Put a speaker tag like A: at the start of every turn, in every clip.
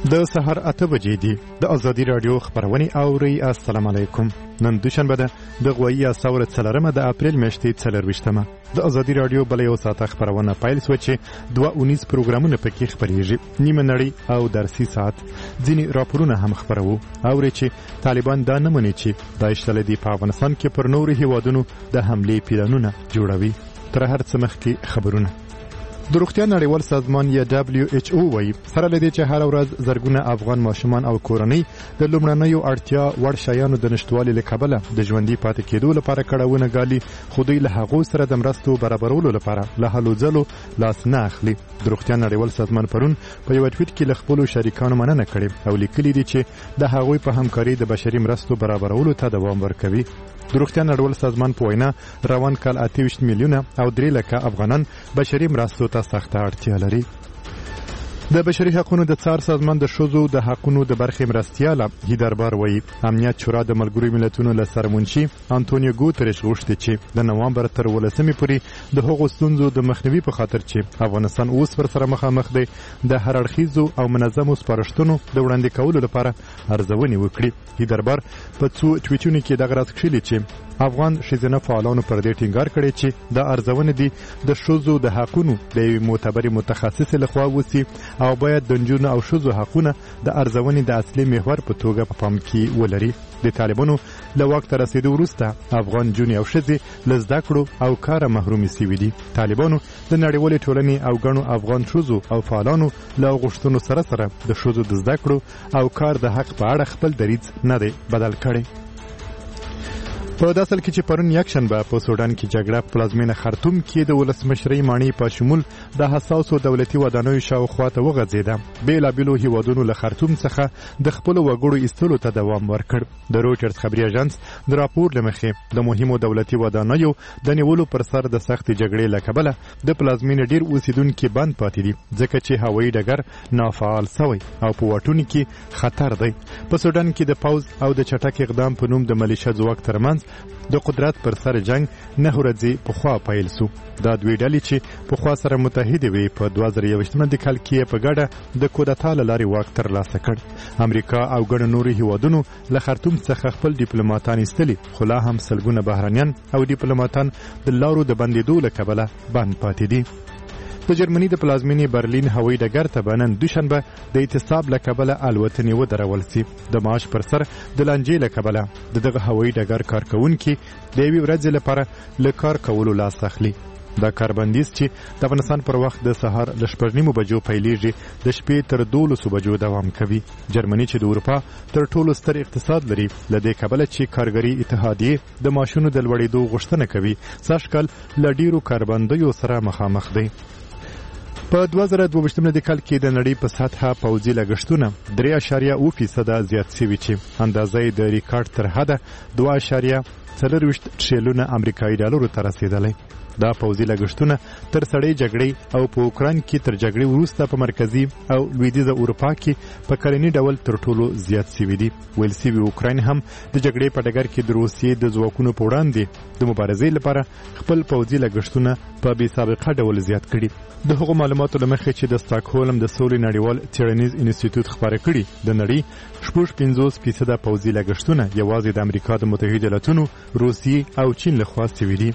A: د سحر 8 بجې دي د ازادي رادیو خبرونه اوري. السلام علیکم. نن دوشنبه ده د غوایی اساور څلرمه د اپریل میاشتې 24مه. د ازادي رادیو بل یو ساعت خبرونه پایل سو چې 219 پروګرامونه پکې خبريږي. نیمه نړۍ او درسي ساعت ځینی راپورونه هم خبرو اوري چې طالبان دا نه مني چې د اشتلدي په افغانستان کې پر نورو هیوادونو د حمله پلانونه جوړوي. تر هر څه مخکې خبرونه. د روغتیا نړیوال سازمان یا WHO وایي سره لدې چې هر ورځ زرګونه افغان ماشومان او کورنۍ د لومړنیو اړتیا وړ شیانو د نشټوالي له کبله د ژوندۍ پاتې کېدو لپاره کړهونه ګالي، خو دوی له هغو سره د مرستو برابرولو لپاره له هلو ځلو لاس نه اخلي. د روغتیا نړیوال سازمان پرون په یو ټویټ کې له خپلو شریکانو مننه کړې او لیکلي دي چې د هغوی په همکاري د بشري مرستو برابرولو ته دوام ورکوي. د روغتیا نړیوال سازمان په وینا روان کال 28 میلیونه او 3 لکه افغانان بشري مرستو ته سخته اړتیا لري. د بشري حقوقو د څار سازمان د شوزو د حقوقو د برخې مرستياله هیدربار وایي امنیت شورا د ملګرو ملتونو له سرمنشي انټونیو ګوتریش غوښتي چې د نوامبر تر 18 پورې د هغو ستونزو د مخنیوي په خاطر چې افغانستان اوس پر سره مخامخ دی د هر اړخیزو او منظمو سپارښتنو د وړاندې کولو لپاره ارزونې وکړي. هیدربار په څو ټویټونو کې دغه راز کړي چې افغان شیزنه فعالانو پر دې ټینګار کړي چې د ارزونې دي د شوزو د حقوقو د معتبر متخصص لخوا وسی او باید د نجونو او شوزو حقونه د ارزونې د اصلي محور په توګه په پام کې ولري. د طالبانو له واک ته رسیدو وروسته افغان جونې او ښځې له زده کړو او کاره محرومې سوي دي. طالبانو د نړیوالې ټولنې او ګڼو افغان شوزو او فعالانو له غوښتنو سره سره د شوزو د زده کړو او کار د حق په اړه خپل دریځ نه دی بدل کړی. په داسل کې چې پرون یکشنبه په سودان کې جګړه پلازمینه خرطوم کې د ولسمشرۍ ماڼۍ په شمول د حساسو دولتي ودانیو شاوخوا ته وغځېده. بیلابیلو هیوادونو له خرطوم څخه د خپلو وګړو ایستلو ته دوام ورکړ. د رویټرز خبري اژانس د راپور له مخې د مهمو دولتي ودانیو د نیولو پر سر د سخت جګړې له کبله د پلازمینې ډیر اوسیدونکو بند پاتې دي ځکه چې هوایي ډګر نافعال شوی او په واټونو کې خطر دی. په سودان کې د پوز او د چټک اقدام په نوم د ملیشه ځواک ترمنځ د قدرت پر سر جنگ نه ورځي په خوا پایل سو. دا دوی ډلې چې په خوا سره متحد وي په 2021 کال کې په ګډه د کودتا لاري واک تر لاسه کړ. امریکا او ګڼ نورو هیوادونو له خرطوم څخه خپل ډیپلوماټان ایستلي، خو لا هم سلګونه بهرانيان او ډیپلوماټان د لارو د بندیدو له کبله بند پاتې دي. د جرمني د پلازمینې برلین هوایي ډګر ته بنن دوشنبه د اعتصاب له کبله الوتنې ودرول سي. د معاش پر سر د لانجې له کبله دغه هوایي ډګر کارکونکي د یوې ورځې لپاره له کار کولو لاس اخلي. دا کاربندیز چې د افغانستان پر وخت د سهار ل 9:30 بجو پیلېږي د شپې تر 12 بجو دوام کوي. جرمني چې د اروپا تر ټولو ستر اقتصاد لري لدې کبله چې کارګری اتحادیه د ماشونو د لوړېدو غوښتنه کوي ساشکل لډیرو کاربندیو سره مخامخ دی. په 2022 کال کې د نړۍ په سطحه پوځي لګښتونه 3.0% زیات شوي چې اندازې د ریکارډ تر حده 2.4 تریلیون امریکایي ډالرو ته رسیدلې. دا پوځي لګښتونه تر سړې جګړې او په اوکران کې تر جګړې وروسته په مرکزي او لویدیځه اروپا کې په کلني ډول تر ټولو زیات شوي دي. ویل شوي اوکران هم د جګړې په ډګر کې د روسیې د ځواکونو په وړاندې د مبارزې لپاره خپل پوځي لګښتونه په بې سابقه ډول زیات کړي. د هغو معلوماتو لمخې چې د سټاکهولم د سولې نړیوال څېړنیز انسټیټیوټ خبره کړي د نړۍ 50% پوځي لګښتونه یوازې د امریکا د متحده ایالاتونو، روسیې او چین لخوا شوي دي.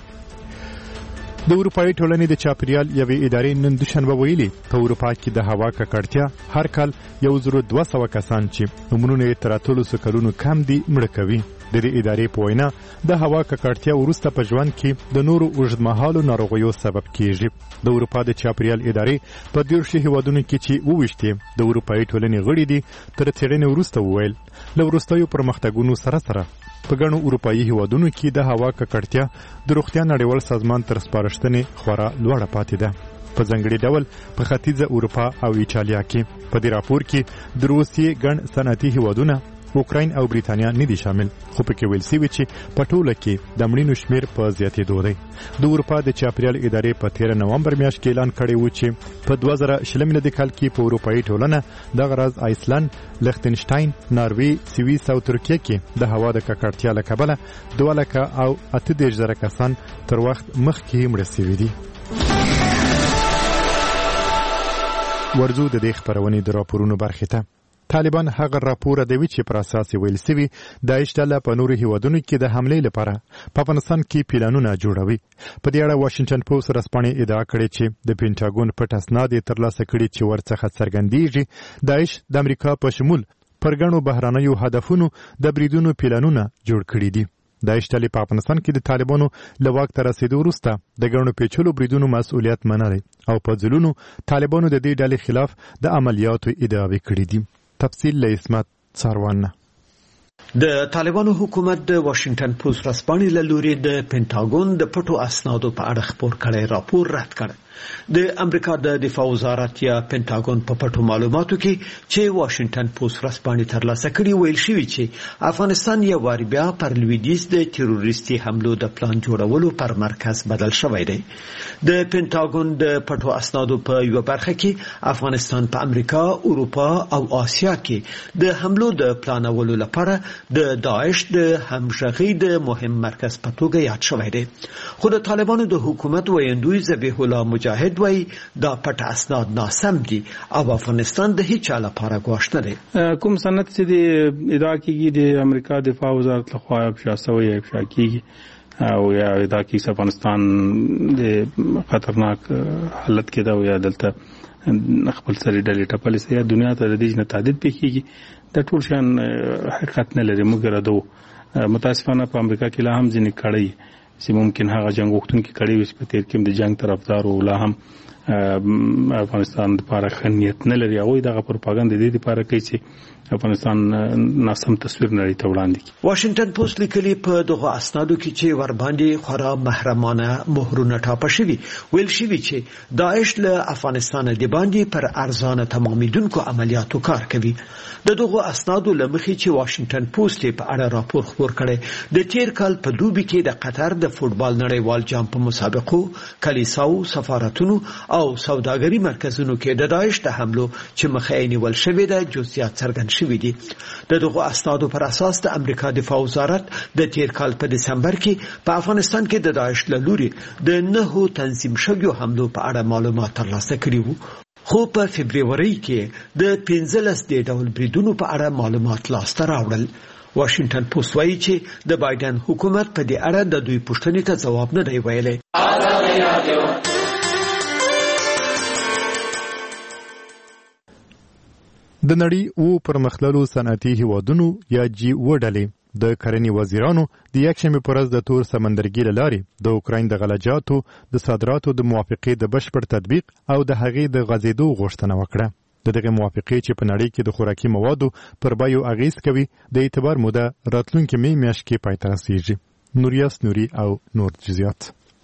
A: د اروپایي ټولنې د چاپریال یوې ادارې نن دوشنبه ویلي په اروپا کې د هوا ککړتیا هر کال 1200 کسان چې عمرونه یې تر 300 کلونو کم دي مړه کوي. د دې ادارې په وینا د هوا ککړتیا وروسته په ژوند کې د نورو اوږدمهالو ناروغیو سبب کیږي. د اروپا د چاپریال ادارې په 13 هیوادونو کې چې 22 د اروپایي ټولنې غړي دي تر څېړنې وروسته وویل له وروستیو پرمختګونو سره سره په ګڼو اروپایي هیوادونو کې د هوا ککړتیا د روغتیا نړیوال سازمان تر سپارښتنې خورا لوړه پاتې ده. په ځانګړي ډول په ختیځه اروپا او ایټالیا کې. په دې راپور کې د روسیې ګڼ صنعتي هیوادونه اوکراین او بریتانیا نه دي شامل، خو پکې ویل شوي چې په ټوله کې د مړینو شمیر په زیاتېدو دی. د اروپا د چاپریال ادارې په 13 نومبر میاشت کې اعلان کړی و چې په 2020 کال کې په اروپایي ټولنه دغه راز آیسلند، لختنشتاین، ناروی، سویس او ترکیه کې د هوا د ککړتیا له کبله 2,38,000 کسان تر وخت مخکې مړه شوي دي. ورځو د دې خبرونې د راپورونو برخې ته. طالبان هغه راپور دی چې پر اساس ویل سوي داعش ډله په نورو هیوادونو کې د حملې لپاره په افغانستان کې پلانونه جوړوي. په دې اړه واشنگټن پوسټ رسپانې ادعا کړې چې د پینټاګون پټ اسناد ترلاسه کړي چې ورڅخه څرګندېږي داعش د امریکا په شمول پر ګڼو بهرانیو هدفونو د بریدونو پلانونه جوړ کړي دي. داعش ډلې په افغانستان کې د طالبانو له واک ته رسیدو وروسته د ګڼو پیچلو بریدونو مسؤلیت منلی او په ځلونو طالبانو د دې ډلې خلاف د عملیاتو ادعاوې کړې دي. تفصیل له اسمت څاروان.
B: د طالبانو حکومت د واشنگټن پوسټ رسپانې له لوري د پینټاګون د پټو اسنادو په اړه خپور کړی راپور رد کړ. د امریکا د دفاع وزارت یا پینټاګون په پټو معلوماتو کې چې واشنگټن پوسټ رسپانې ترلاسه کړي ویل شوی چې افغانستان یو وار بیا پر لویدیځ د تروریستي حملو د پلان جوړولو پر مرکز بدل شوی دی. د پینټاګون د پټو اسنادو په یو برخه کې افغانستان په امریکا، اروپا او آسیا کې د حملو د پلانولو لپاره د داعش د همغږۍ د مهم مرکز په توګه یاد شوی دی. خو د طالبانو د حکومت ویاندوی ذبیح الله مجاهد وایي دا پټ اسناد ناسم دي او افغانستان د هیڅ چا لپاره ګواښ نه دی.
C: کوم سند چې د ادعا کیږي د امریکا دفاع وزارت لخوا افشا شوی کیږي او یا ادعا کیږي افغانستان د خطرناک حالت کې دا او یا دلته خپل سره ډلې ټپلې سي دنیا ته د دې نه تعدد پیږي د ټول شان حقیقت نه لري. موږ راډو متاسفانه په امریکا کې لا هم ځینې کړي چې ممکن هغه جنگ وختونکو کړي وي په تیر کې د جنگ طرفدار او لا هم افغانستان لپاره خنیت نه لري او دغه پروپاګاندا د دې لپاره کوي چې افغانستان ناسم تصویر نړۍ ته وړاندې کړي.
B: واشنگټن پوسټ لیکلي په دغه اسنادو کې چې ور باندې خورا محرمانه مهرونه ټاپه شوي ویل شوي چې داعش له افغانستان د باندې پر ارزانه تمامیدونکو عملیاتو کار کوي. د دغه اسنادو لمخې چې واشنگټن پوسټ په اړه راپور خپور کړي د تیر کال په دوبي کې د قطر د فوتبال نړیوال جام په مسابقو، کلیساو، سفارتونو او سوداګري مرکزونو کې د داعش د حملو چې مخه یې نیول شوې ده جزئیات څرګند شوي دي. دغه اسنادو پر اساس د امریکا دفاع وزارت د تیر کال په دسمبر کې په افغانستان کې د داعش له لوري د 9 تنظیم شویو حملو په اړه معلومات ترلاسه کړي وو. خو په فبرवरी کې د 15 د ډول بریدونو په اړه معلومات لاسته راوړل. واشنگټن پوسټ وایي چې د بایدن حکومت په دې اړه د دوی پوښتنې ته ځواب نه دی ویلی.
A: د نړۍ او پرمختللو صنعتي هیوادونو یا G7 ډلې د کرنې وزیرانو د یکشنبه پر ورځ د تور سمندرګي له لارې د اوکراین د غلجاتو د صادراتو د موافقې د بشپړ تطبیق او د هغې د غځېدو غوښتنه وکړه. دغه موافقې چې په نړۍ کې د خوراکي موادو پر بیو اغیز کوي د اعتبار موده راتلونکي میاشت کې پای ته رسیږي. نوریاس نوري او نور جزئیات.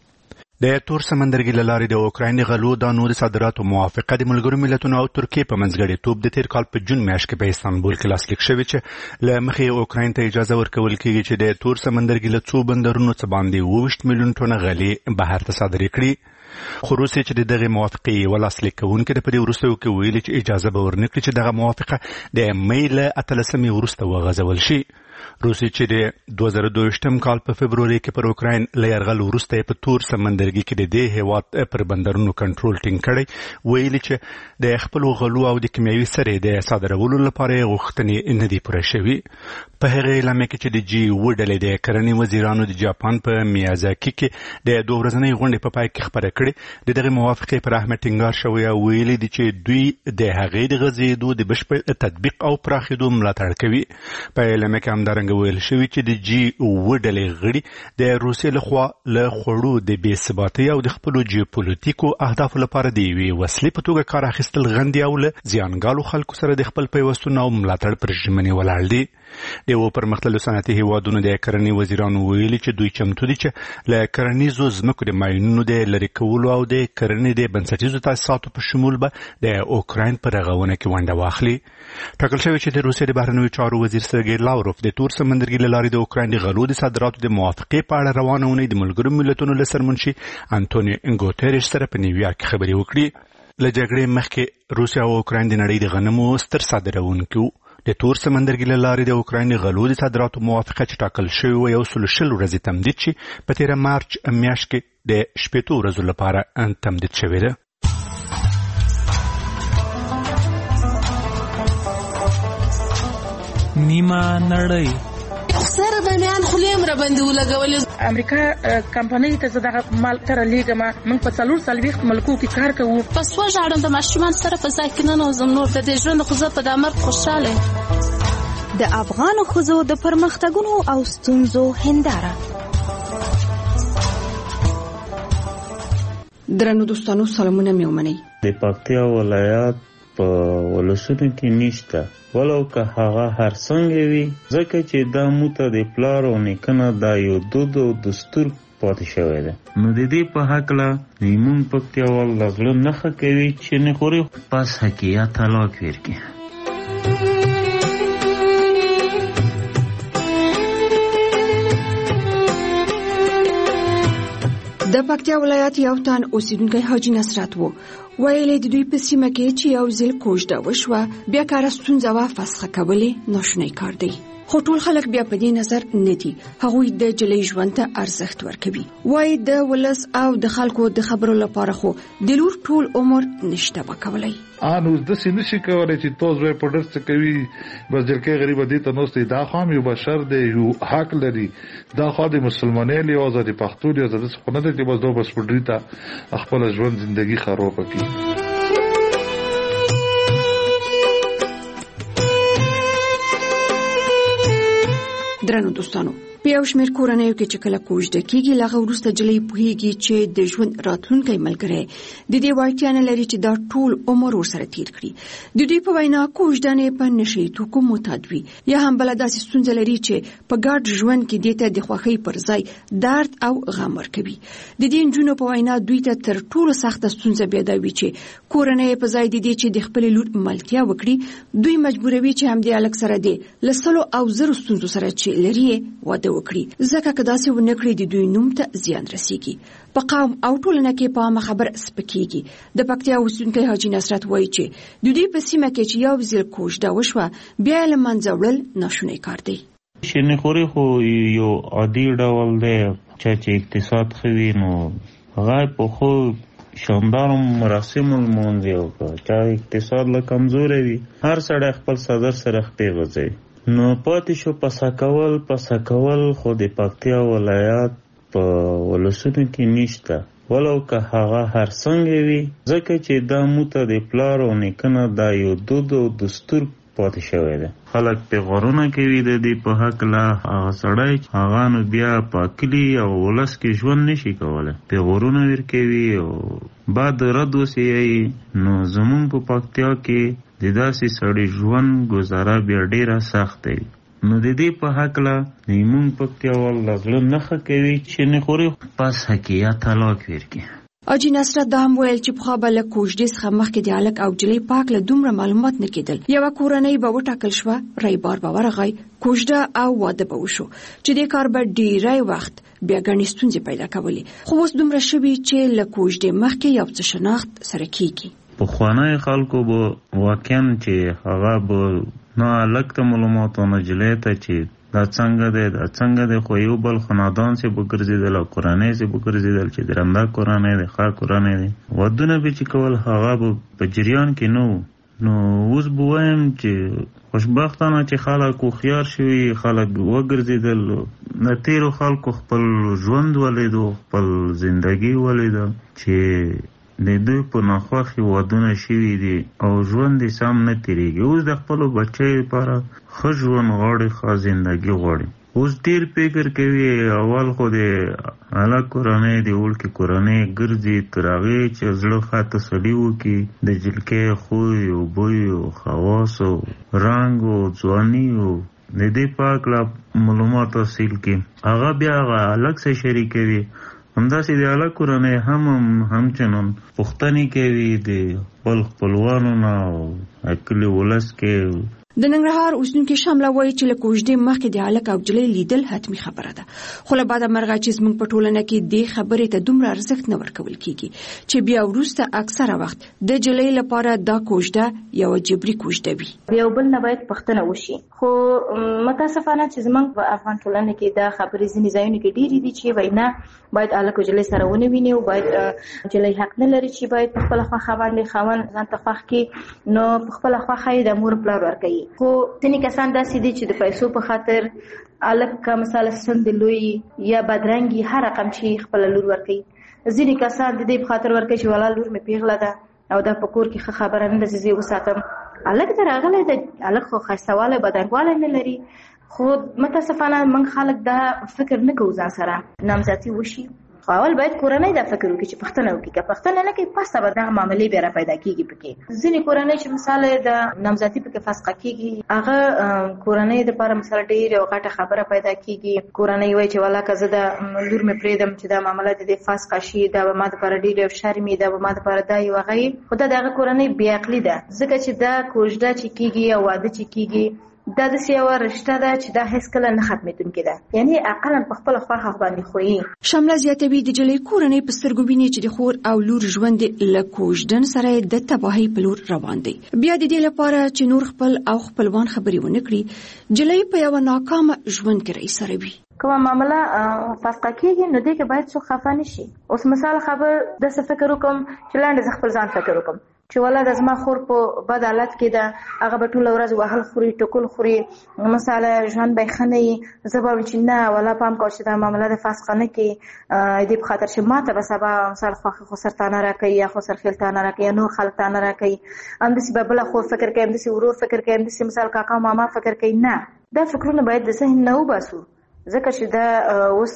D: د تور سمندرګي له لارې د اوکراین غلو د نور صادراتو موافقه د ملګرو ملتونو او ترکیې په منځګړیتوب د تیر کال په جون میاشت کې په استانبول کې لاسلیک شوی چې له مخې اوکراین ته اجازه ورکول کېږي چې د تور سمندرګي له څو بندرونو څخه باندې 20 میلیون ټن غلې بهر ته صادرې کړي. خو روسیه چې دغه موافقه ولاسلیک کوونکې د پدې وروسته کې ویلي چې اجازه به ورنکړي چې دغه موافقه د مې له 13 وروسته وغځول شي. روسیه چې د 2022 کال په فبرवरी کې پر اوکراین له یرغل وروسته په تور سمندرګي کې د دې هیواد پر بندرونو کنټرول ټینګ کړی ویلي چې د خپل غلو او د کیمیاوي سرې د صادرولو لپاره غوښتنې نه دي پوره شوي. په هغه اعلامیه کې چې د G7 ډلې د کرنې وزیرانو د جاپان په میازاکی کې د 2 ورځنۍ غونډې په پای کې خبره کړې دغه موافقه پر اهمیت ټینګار شوی او ویلي دي چې دوی د هغې د غځېدو د بشپړ تطبیق او پراخېدو ملاتړ کوي. په اعلامیه کې همدارنګه ویل شوی چې د G7 ډلې غړي د روسیې لخوا له خوړو د بې ثباتۍ او د خپلو جیوپولیټیکو اهدافو لپاره د یوې وسلې په توګه کار اخیستل غندي او له زیانګالو خلکو سره د خپل پیوستون او ملاتړ پر ژمنې ولاړ دي. د پرمختللو صنعتي هیوادونو د کرنې وزیرانو ویلي چې دوی چمتو دي چې له کرنیزو ځمکو د ماینونو د لرې کولو او د کرنې د بنسټیزو تاسیساتو په شمول به د اوکراین په رغونه کې ونډه واخلي. ټاکل شوی چې د روسیې د بهرنیو چارو وزیر سرګی لاوروف د تور سمندرګي له لارې د اوکراین د غلو د صادراتو د موافقې په اړه روانه اونۍ د ملګرو ملتونو له سرمنشي انټونیو ګوتریش سره په نیویارک کې خبرې وکړي. له جګړې مخکې روسیا او اوکراین د نړۍ د غنمو ستر صادروونکي د تور سمندرګي له لارې د اوکراین غلو د صادراتو موافقه چې ټاکل شوی و یو 100 ورځې تمدید شي په 13 مارچ میاشت کې د 18 ورځو لپاره تمدید شوی ده.
E: نیمه نړۍ
F: سره باندې خلیم را باندې ولګول.
G: امریکا کمپنۍ ته زړه مال تر لیګما موږ په 440 ملکو کې کار کوو.
F: پس وژاړم د ماشومان سره په ځای کې نه نوزم نور د ژوند خو زه په دمر خوشاله.
H: د افغان ښځو د پرمختګونو او ستونزو هنداره.
I: درنو دوستانو سلامونه مې ومنئ.
J: د پکتیا ولایت په ولسونو کې نشته ولو که هغه هر څنګه وي ځکه چې دا موته د پلار او نیکنه دا یو دود او دستور پاتې شوی دی. نو د دې په هکله نیمون پکتیاوال د زړه نښه کوي چې نه خوري پس حقیقت طلاق ورکړي.
I: د پکتیا ولایت یو تن اوسیدونکی حاجی نصرت وو. ویلې د دوی په سیمه کې چې یو ځل کوژده وشوه بیا کار ستونزه وا فسخه کولې ناشونی کار دی. خو ټول خلک بیا په دې نظر نه دي. هغوی د جلې ژوند ته ارزښت ورکوي. وایي د ولس او د خلکو د خبرو لپاره خو د لور ټول عمر نشته وکولای.
K: انو د سینې شي کولای چې توز وې پډر څه کوي بس ځکه غریب دي ته نوستي دا خام یو بشر دی یو حق لري دا خو د مسلمانۍ له آزاد پښتو دی آزاد څخه نه دی بس دوه بس پډری ته خپل ژوند ژوندۍ خراب کړي. درنو دوستانو په یو شمېر کورنیو کې چې کله کوژده کېږي له هغه وروسته جلۍ پوهېږي چې د ژوند راتلونکی ملګری د دې وړتیا نه لري چې دا ټول عمر ورسره تیر کړي. د دوی په وینا کوژدنې په نشهیي توکو معتاد وي یا هم بله داسې ستونزه لري چې په ګډ ژوند کې دې ته د خوښۍ پر ځای درد او غم ورکوي. د دې نجونو په وینا دوی ته تر ټولو سخته ستونزه بیا دا وي چې کورنۍ په ځای د دې چې د خپلې لور ملتیا وکړي دوی مجبوروي چې همدې هلک سره د له 100 او 0 ستونزو سره چې لري واده وکړي ځکه که داسې ونه کړي د دوی نوم ته زیان رسیږي. په قوم او ټولنه کې په عامه خبر سپکېږي. د پکتیا اوسیدونکی حاجی نصرت وایي چې د دوی په سیمه کې چې یو ځل کوژده وشوه بیا یې له منځه وړل ناشونی کار دی.
J: شینخوري خو یو عادي ډول دی چې اقتصاد ښه وي نو هغه په خو شاندار مراسم المونځي او چې اقتصاد له کمزوري وي هر سړی خپل صدر سره خپې غځي نو پاتې شو پسا کول خو د پکتیا ولایت په ولسونو کې نشته ولو که هغه هر څنګه وي ځکه چې دا موته د پلار او نیکنه دا یو دود او دستور پاتې شوی دی. خلک په غورونه کوي د دې په هکله هغه سړی هغه نو بیا په کلي او ولس کې ژوند نشي کولی په غورونه ورکوي او بعد رد وسیایي نو زمونږ په پکتیا کې د داسې سړي ژوند گزاره بیا ډیره سخت دی. نو د دې په هکله زمونږ پکتیاوال له زړه نښه کوي چې نه خوري پس حقیقت طلاق ورکړي.
I: حاجی نصرت دا هم ویل چې پخوا به له کوژدې څخه مخکې د هلک او جلۍ پاک له دومره معلومات نه کېدل. یوه کورنۍ به وټاکل شوه رایبار به ورغی کوژده او واده به وشو چې دې کار به ډیری وخت بیا ګڼې ستونزې پیدا کولې. خو اوس دومره شوي چې له کوژدې مخکې یو څه شناخت سره کېږي.
J: پخوانی خلکو به واقعا چې هغه به نه هلک ته معلومات او نه جلۍ ته چې دا څنګه دی خو یو بل خاندان سي به ګرځېدل او کورنۍ سي به ګرځېدل چې درنده کورنۍ دی ښه کورنۍ دی ودونه به چې کول هغه به په جریان کې نه و. نو اوس به وایم چې خوشبختانه چې خلک هوښیار شوي خلک وګرځېدل د تېرو خلکو خپل ژوند ولیدو خپل زندګي ولیده چې د دوی په ناخوښې ودونه شوي دي او ژوند یې سم نه تېرېږي. اوس د خپلو بچیو لپاره ښه ژوند غواړي ښه زندګي غواړي. اوس ډېر فکر کوي اول خو د هلک کورنۍ د وړکې کورنۍ ګرځي تر هغې چې زړه ښه تسلي وکړي د جلکۍ خوی او بوی او خواص او رنګ او ځواني او د دې په هکله معلومات حاصل کړي. هغه بیا هغه هلک سره شریکوي. همداسې د هلک کورنۍ همچنان پوښتنې کوي د خپلوانو نه او کلي ولس کې.
I: د ننګرهار اوسیدونکي شامله وایي چې له کوژدې مخکې د هلک او جلۍ لیدل حتمي خبره ده خو له بعده مرغه چې زموږ په ټولنه کې دې خبرې ته دومره ارزښت نه ورکول کېږي چې بیا وروسته اکثره وخت د جلۍ لپاره دا کوژده یوه جبري کوژده وي.
L: یو بل نه باید پوښتنه وشي خو متاسفانه چې زموږ په افغان ټولنه کې دا خبرې ځینې ځایونو کې ډېرې دي چې وینا باید هلک او جلۍ سره ونه ویني او باید جلۍ حق نه لري چې باید په خپله خوښه باندې خاوند ځان ته خوښ کړي نو په خپله خوښه یې د مور پلار ورکوي خو ځینې کسان داسې دي چې د پیسو په خاطر الک مثلا سند لوی یا بدرنګي هر رقم چې خپل لور ورکي. ځینې کسان د دې په خاطر ورکي چې ولا لور مې پیغله ده او دا په کور کې خبره نه ده چې وساتم. الک دراغله د الک خو خرڅواله بدنګواله نه لري. خو متاسفانه من خلک دا فکر نه کوي ځان سره نامزدي وشي. اول باید کورنۍ دا فکر وکړي چې پښتنه وکړي، که پښتنه نه کوي پسته به دغه معاملې بیا را پیدا کیږي. پکې ځینې کورنۍ چې مثال د نامزدي پکې فسخه کیږي، هغه کورنۍ د لپاره مثال ډېر یو غټه خبره پیدا کیږي. کورنۍ وایي چې والا که زه د لور مې پرېږدم چې دا معامله د دې فسخه شي، دا به ما دپاره ډېر یو شرم وي، دا به ما دپاره دا یو هغه وي. خو دا د هغه کورنۍ بې عقلي ده، ځکه چې دا کوژده چې کیږي او واده چې کیږي دا د سیاوه رشته ده چې دا هیڅ کله نه ختمېدونکې ده، یعنی عقلا په خپل خوښه باندې خوړي.
K: شمله زیاتوي د جلۍ کورنۍ په سترګو ویني چې د خور او لور ژوند له کوژدن سره د تباهۍ په لور روان دی. بیا د دې لپاره چې نور خپل او خپلوان خبرې ونه کړي، جلۍ په یو ناکامه ژوند کې رایسروي.
L: کومه معامله فسخه کیږي نو دې کې باید څوک خفه نشي. اوس مثال خبر د څه فکر وکم چې لاندې ز خپل ځان فکر وکم چې ولا د زما خور په بد حالت کې ده، هغه به ټوله ورځ وهل خوري ټکول خوري، مثلا ژوند به ښه نه وي. زه به وایم چې نه ولا پام کوه چې دا معامله د فسخه نه کړي، دې په خاطر چې ما ته به سبا مثال خوښه خسر تانه راکوي یا خسر خیل تانه راکوي یا نور خلک تانه راکوي. همداسې به بله خور فکر کوي، همداسې ورور فکر کوي، همداسې مثال کاکا ماما فکر کوي. نه، دا فکرونه باید د ذهن نه وباسو، ځکه چې دا اوس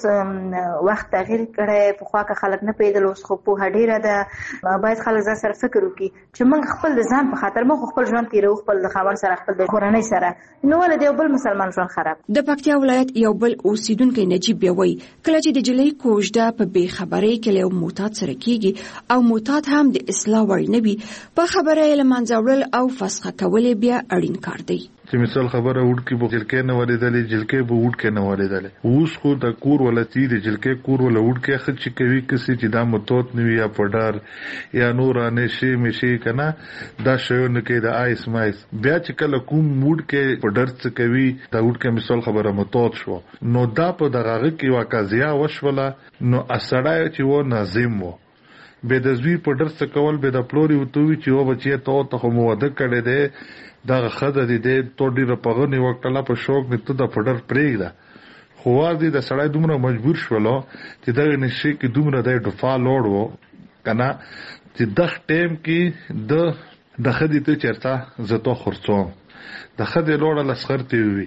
L: وخت تغییر کړی. پخوا که خلک نه پوهېدل، اوس خو پوهه ډېره ده. باید خلک ځان سره فکر وکړي چې موږ خپل د ځان په خاطر موږ خپل ژوند تېروو، خپل د خاوند سره، خپل د کورنۍ سره، نو ولې د یو بل مسلمان ژوند خراب.
K: د پکتیا ولایت یو بل اوسیدونکی نجیب بیا وایي کله چې د جلۍ کوژده په بې خبرۍ کې له یو معتاد سره کیږي او معتاد هم د اصلاح وړ نه وي، په خبره یې له منځه وړل او فسخه کول یې بیا اړین کار دی.
E: چې مثال خبره وډ کې به جلکې نه ولیدلې، جلکې به وډ کې نه ولیدلې. اوس خو د کور ولتی د جلکې کور ول وډ کې خچ کوي کسي چې دا متوت نوي یا پډار یا نورانه شي مشي کنه دا شیونه کې د آیس مایس. بیا چې کله کوم وډ کې پډر څه کوي دا وډ کې مثال خبره متوت شو، نو دا په دغه کې واقعیا وشوله. نو اسړای چې و ناظم وو به د زوی پډر څه کول، به د پلوري وتوي چې و بچي ته خو موده کړي دی دا خدای دې تو ډیره پغنی وکړه په شوق نه ته د پډر پرېږده. خو واځي د سړی دومره مجبور شولو چې دا نشي کې دومره د دفاع لوړ وو کنه چې د ټیم کې د خدای ته چرته زته خرڅوم د خدای لوړ لسخرتي وي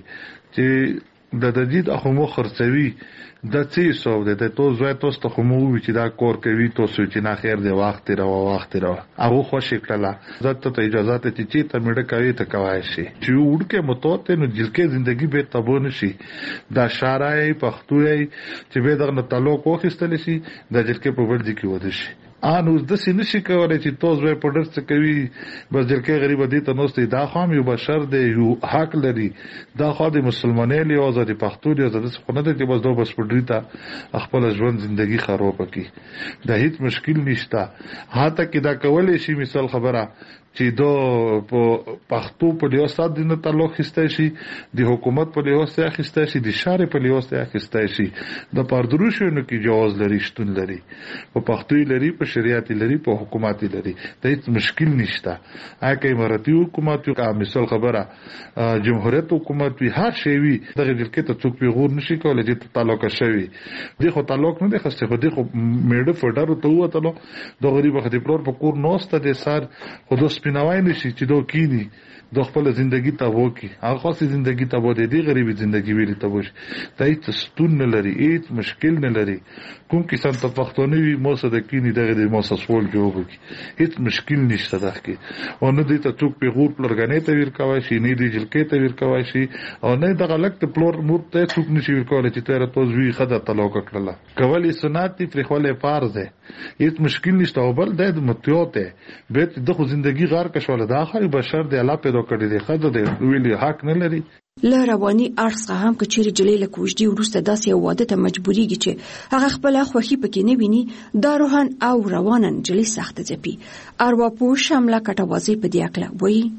E: چې د دجید اخو مو خرڅوي د څه سو د تو زوی توست خو مو وی چې دا کور کوي تو سوچ نه خیر دی وخت را هغه خوشی کړه زته ته اجازه ته چې ته مړ کوي ته کوي شي چې وډکه متوته نو جلکه ژوندۍ به تبو نشي. دا شارای پښتوي چې به دغه تعلق وخستل شي د جلکه په ورځ کې ود شي. ان اوس د سینې شي کولای چې توز به پډر څه کوي بس جلکه غریب دي ته نوستي دا خام یو بشر دی یو حق لري دا خو د مسلمانۍ له آزادي پښتو دی آزاد څه نه دی بس دو بس پډری ته خپل ژوند ژوندۍ خراب کړي. دا هیڅ مشکل نشته. هاته کې دا کولای شي مثال خبره چې دو په پښتو په لیو سات دینه تعلق خسته شي، د حکومت په لیو سره خسته شي، د شارع په لیو سره خسته شي، د پردروشونو کې جواز لري شتون لري، په پښتو لري، په شریعت لري، په حکومت لري. دا هیڅ مشکل نشته. هغه اماراتي حکومت او مثال خبره جمهوریت حکومت وی هر شی وی دغه جلکې ته څوک پیغور نشي کولای چې تعلق شوی دی. خو تعلق نه دی خسته، خو دی خو میډه فډر ته وته د غریب خدي پلور په کور نوسته د سر خو د سپیناوای نشي چې دو کینی د خپل ژوندۍ ته وکی هغه خاصه ژوندۍ ته بده دی غریبي ژوندۍ ویل ته وش ته هیڅ ستون نه لري، هیڅ مشکل نه لري. کوم کسان ته پښتوني وي موسه د کینی دغه د موسه سوال جواب کی هیڅ مشکل نشته دغه او نه دي ته څوک پیغور پلورګنې ته ور کوي شي نه دی جلکې ته ور کوي شي او نه دغه لکه پلور مور ته څوک نشي ور کولای چې تیر توز وی خدای تعلق کړله کولی سنت فری خپل فرض ده. هیڅ مشکل نشته او بل د متیوته به د خو ژوندۍ غار کښول د اخر بشر دی الله پیدا کړی دی خدای دی ویلي حق نه لري.
K: له رواني ارڅ هم کچېری جلې له کوژدي ورسته داسې یو واده ته مجبورېږي چې هغه خپل خوښي پکې نه ویني دا روحان او روانن جلې سخت ځپي. ارواپوه شمله کټوازي په دې اکله وایي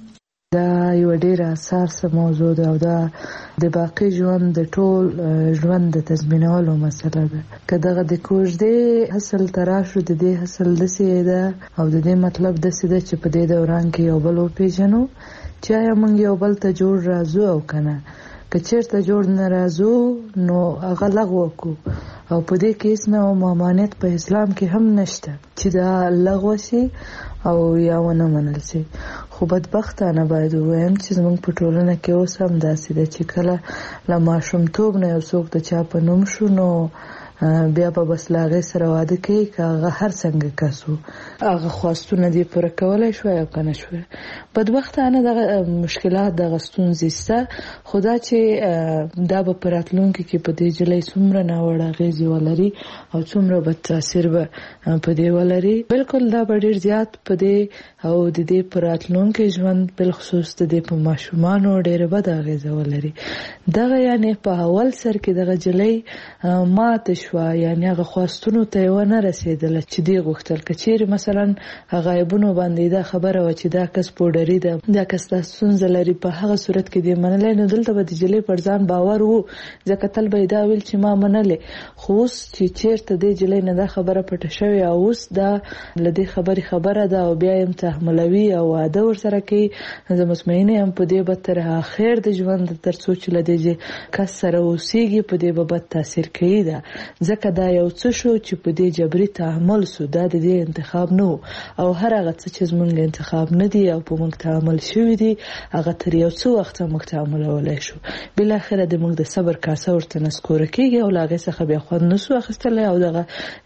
M: دا یو ډېر اساس موضوع ده او دا د باقی ژوند د ټول ژوند د تضمینولو مسله ده. که دغه د کوژدې حاصل تراشو د دې حاصل دسې ده او د دې مطلب دسې ده چې په دې دوران کې یو بل وپېژنو چې آیا موږ یو بل ته جوړ راځو او که نه. که چېرته جوړ نه راځو نو هغه لغوه کړو او په دې کې هېڅ نه ممانعت په اسلام کې هم نشته چې دا لغوه شي او یا ونه منل شي. خو بدبختانه باید ووایم چې زموږ په ټولنه کې اوس هم داسې ده چې کله له ماشومتوب نه یو څوک د چا په نوم شو نو بیا په بس له هغې سره واده کوي که هغه هر څنګه کس و هغه خواستونه دې پوره کولی شوی او که نه شوی. بدبختانه دغه مشکلات دغه ستونزې شته خو دا چې دا به په راتلونکي کې په دې جلۍ څومره ناوړه اغېزې ولري او څومره بد تاثیر به په دې ولري. بلکل دا به ډېر زیات په دې او د دې په راتلونکي ژوند بالخصوص د دې په ماشومانو ډېره بده اغېزه ولري. دغه یعنې په اول سر کې دغه جلۍ ماته شوه یعنې هغه خواستونو ته یې ونه رسېدله چې دې غوښتل. که چیرې مثلا غایبونو باندې دا خبره وه چې دا کس پوډري ده دا کس دا ستونزه لري په هغه صورت کې دې منلی نو دلته به د جلۍ پر ځان باور و ځکه تل به یې دا ویل چې ما منلې. خو اوس چې چیرته دې جلۍ نه دا خبره پټه شوې او اوس دا له دې خبرې خبره ده او بیا یې تحملوي او واده ورسره کوي زه مطمئنه یم په دې به تر اخر د ژوند تر څو چې له دې کس سره اوسېږي په دې به بد تاثیر کوي. ده ځکه دا یو څه شو چې په دې جبري تحمل سو دا د دې انتخاب نه او هر هغه څه چې زموږ انتخاب نه دی او په موږ تعامل شوی دی هغه تر یو څو وخت موږ تعاملولای شو. بل اخر د موږ د صبر کاسه ورته نسکوره کیږي او لاغه څخه بیا خو نسو اخستل او دغه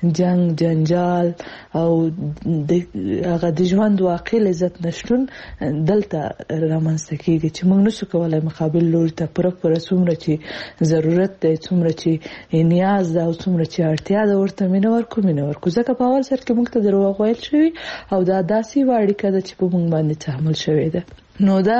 M: جنجال او هغه د ژوند واقع لذت نشټون دلته رامنځته کیږي چې موږ نسو کولای مقابل لور ته پوره څومره چې ضرورت دی څومره چې نیاز ده او څومره چې اړتیا ده ورته مینه ورکو ځکه په اول سر کې موږ ته دروغ ویل شوي او دا داسې اړیکه ده چې په موږ باندې تحمل شوې ده. نو دا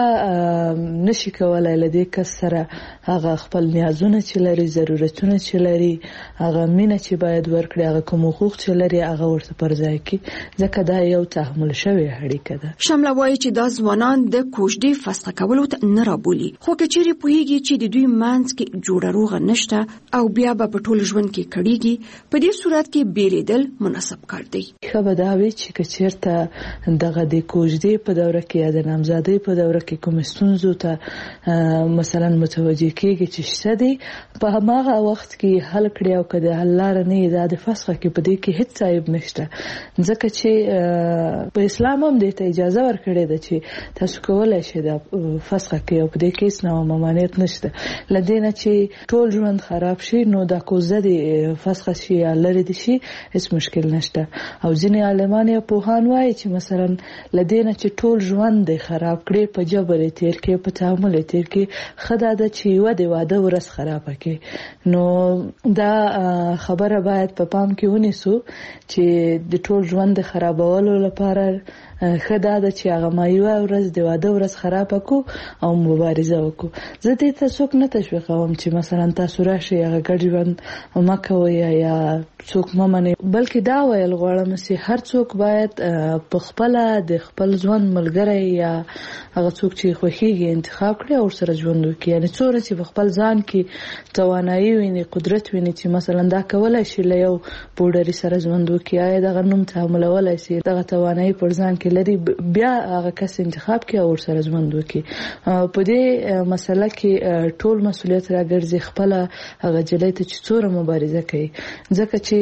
M: نشي کولای له دې کس سره هغه خپل نیازونه چې لري ضرورتونه چې لري هغه مینه چې باید ورکړي هغه کوم حقوق چې لري هغه ورته پر ځای کړي ځکه دا یو تحمل شوی اړیکه ده.
K: شمله وایي چې دا ځوانان د کوژدې فسخه کولو ته نه رابولي خو که چیرې پوهیږي چې د دوی منځ کې جوړه روغه نشته او بیا به په ټول ژوند کې کړيږي په دې صورت کې بیلیدل مناسب کار دی.
M: خو به دا وی چې چیرته دغه د کوژدې په دوره کې د نامزادۍ په دوره کې کوم ستونزو ته مثلا متوجه کېږي چې شته دي په هغه وخت کې حل کړي او کله حل لار نه دا د فسخه کې په دې کې هیڅ عیب نشته ځکه چې په اسلام هم دې ته اجازه ورکړې ده چې تاسو کولای شئ د فسخه کې او په دې کې هیڅ نه ممانعت نشته. لدینه چې ټول ژوند خراب شي نو دا کوزه د فسخه شي لري دي شي هیڅ مشکل نشته او ځینې عالمان یا پوهان وایي چې مثلا لدینه چې ټول ژوند خراب کړي په جبر تیر کې په تعامل تیر کې خدای د چې واده ورس خراب کړي نو دا خبره باید په پام کې ونیسو چې د ټول ژوند خرابولو لپاره خدای د چې هغه مایوه ورځ د واده ورځ خراب کو او مبارزه وکړو. زه دې ته څوک نه تشویقوم چې مثلا تاسو راشي هغه ګډ ژوند مکوي یا څوک ممنه بلکې دا ویل غواړم چې هر څوک باید په خپل د خپل ژوند ملګری یا هغه څوک چې خوښیږي انتخاب کړي او سره ژوند وکړي یعنی څوره چې په خپل ځان کې توانایي ویني قدرت ویني چې مثلا دا کولای شي له یو پوډري سره ژوند وکړي یا دا غنوم تعاملولای شي دا توانایي پر ځان کې لري بیا هغه کس انتخاب کړي او سره ژوند وکړي. په دې مسله کې ټول مسولیت راګرځي خپل هغه جلۍ ته چې څوره مبارزه کوي ځکه چې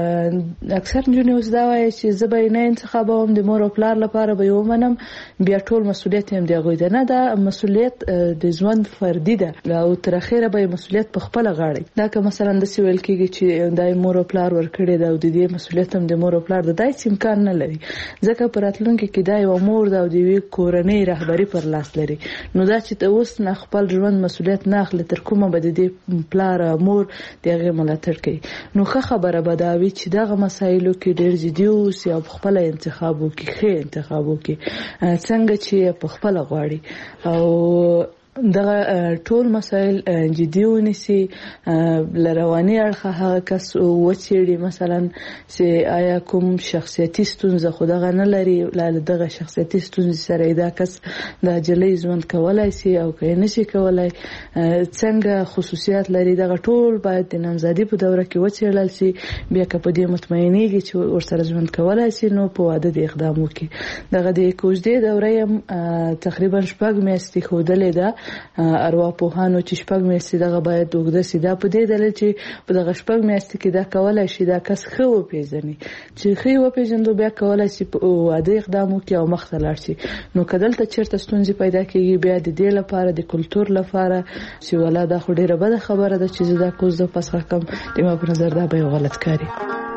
M: اکثر جنونه اوس دا وایي چې زه به نه انتخابوم د مور او پلار لپاره به یو منم بیا ټول مسولیت هم دی غوډه نه دا مسولیت د ژوند فردي ده او تر اخره به مسولیت په خپل غاړه دا که مثلا د سویل کېږي چې دای مور او پلار ورکړي دا او د دې مسولیت هم د مور او پلار د دای امکان نه لري ځکه پر راتلونکي کې دا یو مور دا د وی کورنۍ رهبری پر لاس لري نو دا چې اوس نه خپل ژوند مسولیت نه اخلي تر کومه به د پلار مور دغه ملاتړ کوي نو خبره به دا وی چې دغه مسایلو کې ډېر جدي اوسي او خپل انتخاب وکړي څنګه چې په خپل غواړي او دغه ټول مسایل جدي ونیسي، لرواني اړخه هغه کس وڅېړي مثلا چې آیا کوم شخصیتي ستونزه خو دغه نه لري، دغه شخصیتي ستونزې سره دا کس د جلۍ ژوند کولای شي او که نشي کولای، څنګه خصوصیات لري، دغه ټول باید د نامزادي په دوره کې وڅېړل شي. بیا که په دې مطمئنېږي چې ورسره ژوند کولای شي نو په واده د اقدام وکړي. دغه د کوژدې دوره یې تقریبا 6 میاشتې ښودلې ده ارواپوهانو چې 6 میاشتې دغه باید اوږده شي. دا په دې دلیل چې په دغه 6 میاشتې کې دا کولای شي دا کس ښه وپېژني، چې ښه وپېژندو بیا کولای شي په واده اقدام وکړي او مخته لاړ شي. نو که دلته چېرته ستونزې پیدا کېږي بیا د دې لپاره د کلتور لپاره چې ولا دا خو ډېره بده خبره ده چې زه دا کوژده فسخه کړم، د ما په نظر دا به یو غلط کاري.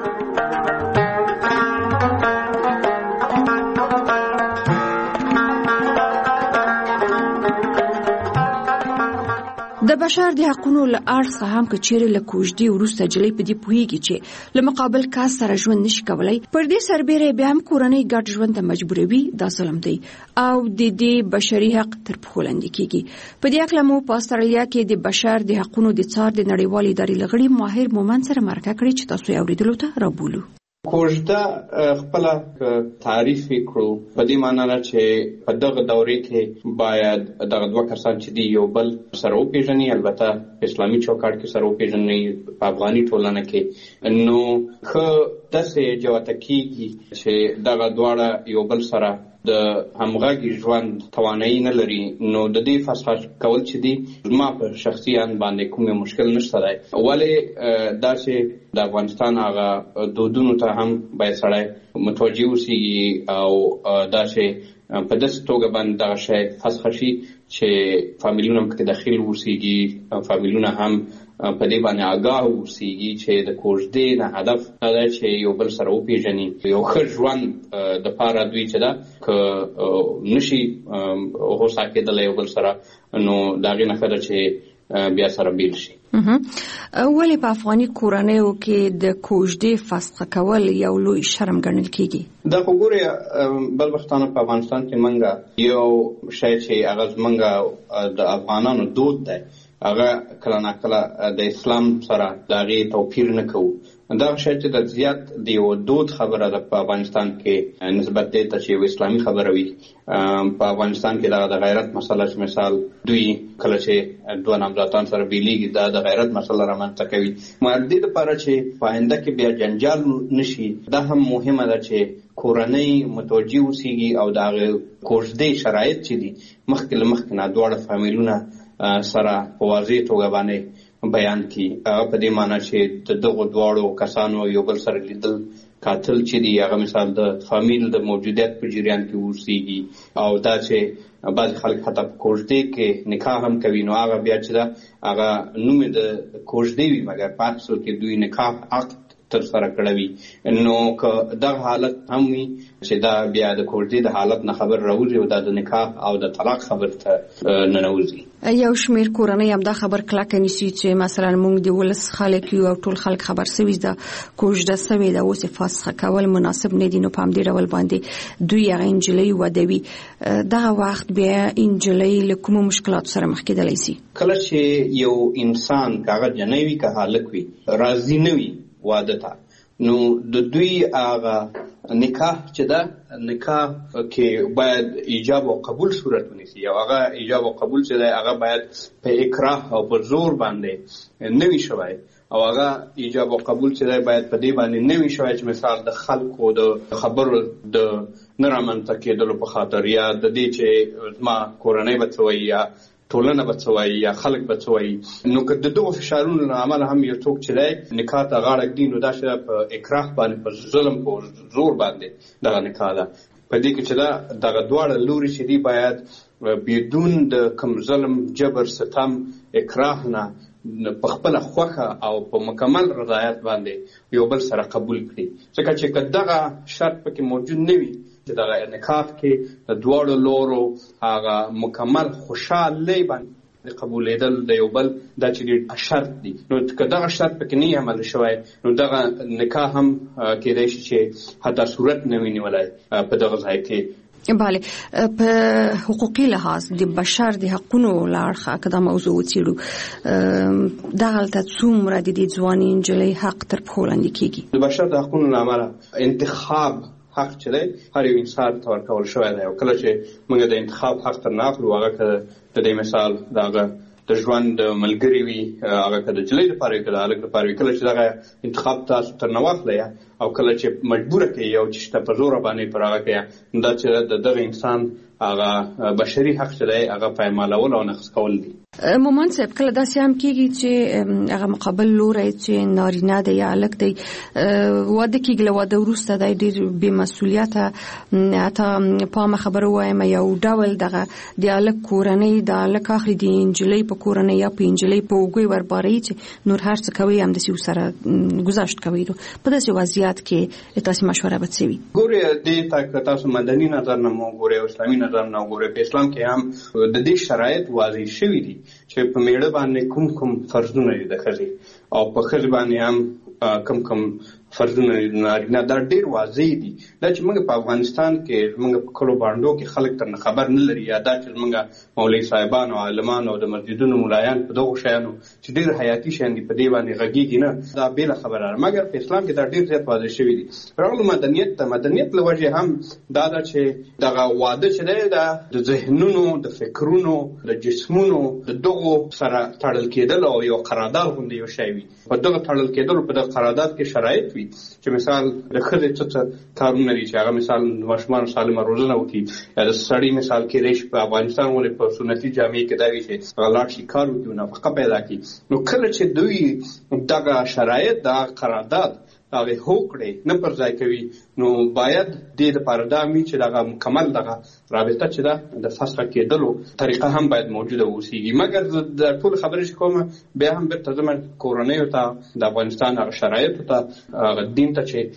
K: د بشر د حقوقو له اړخه هم که چیرې له کوژدې وروسته جلۍ په دې پوهیږي چې له مقابل کس سره ژوند نشي کولای، پر دې سربېره بیا هم کورنۍ ګډ ژوند ته مجبوروي، دا ظلم دی او د دې بشري حق تر پښو لاندې کیږي. په دې اړه مو په استرالیا کې د بشر د حقوقو د څار د نړیوالې ادارې لغړي ماهر مومن سره مرکه کړې چې تاسو یې اوریدلو ته رابولو.
N: کوژده خپل تعریف کړو په دې معنی نه چې په دغه دورې کې باید دغه دوه کسان چې دی یو بل سره وپېژني، البته په اسلامي چوکاټ کې سره وپېژني، په افغاني ټولنه کې نو ښه داسې جوته کېږي چې دغه دواړه یو بل سره د همغږي ژوند توانایي نه لري. نو د دې فسخه کول چې دی ما په شخصي ان باندې کوم مشکل نشته دی، ولې دا چې د افغانستان هغه دودونو ته هم باید سړی متوجه اوسېږي او دا چې په داسې توګه باندې دغه شی فسخه شي چې فامیلونه هم پکې داخل اوسېږي، فامیلونه هم په دې باندې آګاه اوسېږي چې د کوژدې نه هدف دا دی چې یو بل سره وپېژني، یو ښه ژوند دپاره دوی چې ده که نشي هوسا کېدلی یو بل سره نو د هغې نښه ده چې بیا سره بیل شي.
K: ولې په افغاني کورنیو کې د کوژدې فسخه کول یو لوی شرم ګڼل کېږي؟
N: دا خو ګورې بل وختانه په افغانستان کې منګه یو شی چې هغه زمونږه د افغانانو دود دی، هغه کله ناکله د اسلام سره د هغې توپیر نه کوو. دا شی چې د زیات د یو دود خبره ده په افغانستان کې نسبت دی ته چې یو اسلامي خبره وي. په افغانستان کې د غیرت مسله چې مثال دوی کله چې دوه نامزادان سره بیلیږي دا د غیرت مسله رامنځته کوي. مګر دې دپاره چې په آینده کې بیا جنجال نشي دا هم مهمه ده چې کورنۍ متوجه اوسېږي او د هغې کوژدې شرایط چې دي مخکې له مخکې نه دواړه فامیلونه سره په واضح توګه باندې بیان کی. په دې معنی چې د دغو دواړو کسانو یو بل سره لیدل قاتل چې دی هغه مثال د فامیل د موجودیت په جریان کې اوسېږي او دا چې بعض خلک حتی په کوژدې کې نکاح هم کوي نو هغه بیا چې ده هغه نوم د کوژدې وي مګر په اصل کې دوی نکاح عقد تر سره کړوي. نو که دغه حالت هم وي چې دا بیا د کوژدې د حالت نه خبر راوځي او دا د نکاح او د طلاق خبر ته ننوځي.
K: یو شمیر کورنۍ هم دا خبر کلکه نیسي چې مثلا موږ د ولس خلک یو او ټول خلک خبر سوي ده کوژده سوي ده اوس فسخه کول مناسب نه دي، نو په همدې ډول باندې دوی هغه نجلۍ ودوي. دغه وخت بیا نجلۍ له کومو مشکلاتو سره مخ کېدلی شي؟
N: کله چې یو انسان که هغه جنۍ وي که هلک وي راضي نه وي واده ته نو د دوی هغه نکاح چې ده نکاح کې باید ایجاب او قبول صورت ونیسي او هغه ایجاب او قبول چې ده هغه باید په اکراه او په زور باندې نه وي شوی او هغه ایجاب او قبول چې ده باید په دې باندې نه وي شوی چې مثال د خلکو د خبرو د نه رامنځته کېدلو په خاطر یا د دې چې زما کورنۍ به څه وایي یا ټولنه به څه وایي یا خلک به څه وایي. نو که د دغو فشارونو له امله هم یو څوک چې دی نکاح ته غاړه ږدي نو دا چې په اکراه باندې په ظلم په زور باندې دغه نکاح ده. په دې کې چې دغه دواړه لوري چې دي باید بدون د کوم ظلم جبر ستم اکراه نه په خپله خوښه او په مکمل رضایت باندې یو بل سره قبول کړي. ځکه چې که دغه شرط پکې موجود نه وي چې دغه نکاح کې د دواړو لورو هغه مکمل خوشحالۍ باندې قبولېدل د یو بل دا چې شرط دي نو که دغه شرط پکې نه عمل شوی نو دغه نکاح هم کېدای شي چې حتی صورت نه وي نیولی په دغه ځای کې.
K: بله په حقوقي لحاظ د بشر د حقونو لارخه کدا موضوع وڅېړو دا غلطه څومره د ځواني نجلۍ حق تر پښو لاندې کیږي.
N: د بشر د حقونو لامل انتخاب حق چې دی هر یو انسان ته ورکول شوی دی او کله چې موږ د انتخاب حق تر نه اخلو هغه د دې مثال دغه د ژوند ملګری وي هغه کله چې د پاره کله الګ د پاره کله چې دغه انتخاب تاسو تر نه واخلئ او کله چې مجبور کوي او چې په زور باندې پر هغه کوي دا چې دغه انسان هغه بشري حق چې دی هغه پایمالول او نقض کول دي.
K: مومن صاحب کله داسې هم کېږي چې هغه مقابل لوری چې نارینه دی یا هلک دی واده کېږي له واده وروسته دی ډېر بې مسؤلیته حتی پامه خبره ووایم یو ډول دغه د هلک کورنۍ د هلک اخلي د نجلۍ په کورنۍ یا په نجلۍ په اوږو یې ورباروي چې نور هر څه کوي همداسې ورسره ګذشت کوي. په داسې وضعیت کې تاسې مشوره به څه وي؟
N: ګورې دې ته تاسو مدني نظر نه مو ګورې او اسلامي نظر نه ګورې. په اسلام کې هم د دې شرایط واضح شوي دي چې په میړه باندې کوم فرضونه دي د ښځې او په ښځې باندې هم کوم فرضونه نارینه دا ډېر واضح دي. دا چې موږ په افغانستان کې موږ په کلو باندې کې خلک تر خبر نه لري یا دا چې موږ مولوي صاحبان او عالمان او د مسجدونو مولایان په دغه شیانو چې ډېر حیاتي شیان دي په دې باندې غږیږي نه دا بیل خبره مګر په اسلام کې دا ډېر زیات واضح شوی دي. راغلو مدنیت له وجه هم دا چې دغه واده چې دی دا د ذهنونو د فکرونو د جسمونو د دغه سره تړل کېدل او یو قرارداد غوندې یو شی وي. په دغه تړل کېدل په دغه قرارداد کې شرایط چې مثال د ښځې څه کارونه دي چې هغه مثال ماشومان سالمه روزنه وکړي یا د سړي مثال کې ریش په افغانستان ولې په سنتي جامې کې دا وي چې هغه لاړ شي کار وکړي نفقه پیدا کړي. نو کله چې دوی دغه شرایط د قرارداد هغه هوکړې نه پر ځای کوي نو باید د لپاره دا می چې دغه مکمل دغه رابطه چې دا د فسخ کېدلو طریقه هم باید موجوده اوسېږي. مګر د ټول خبرې چې کومه بیا هم بیرته زموږ کورنیو ته د افغانستان هغه شرایطو ته هغه دین ته چې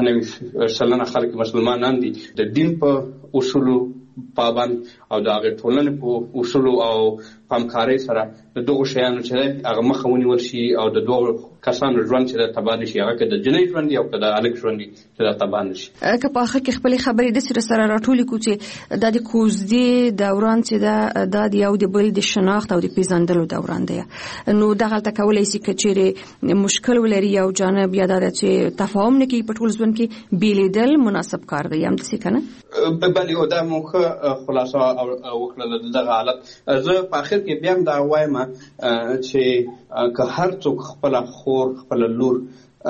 N: 99% خلک مسلمانان دي د دین په اصولو پابند او د هغه ټولنې په اصولو او همکارۍ سره د دغو شیانو چې هغه مخه ونیول شي او د دوه کسانو ژوند چې د تباه نشي هغه که د جنۍ ژوند او که د هلک ژوند چې د تباه نشي.
K: که په آخر کې خپلې خبرې داسې سره راټولې کړو چې دا د کوژدې دوران چې دا د یو د بل د شناخت او د پېژندلو دوران دی نو دغلته کولی شي که چیرې مشکل ولري یو جانب یا دا چې تفاهم نه کوي په ټول ژوند کې بیلیدل مناسب کار دی همداسې که نه؟
N: بلې دا مو ښه خلاصه وکړله دغه حالت. زه په آخر کې بیا هم دا وایم چې که هر څوک خپله خور خپله لور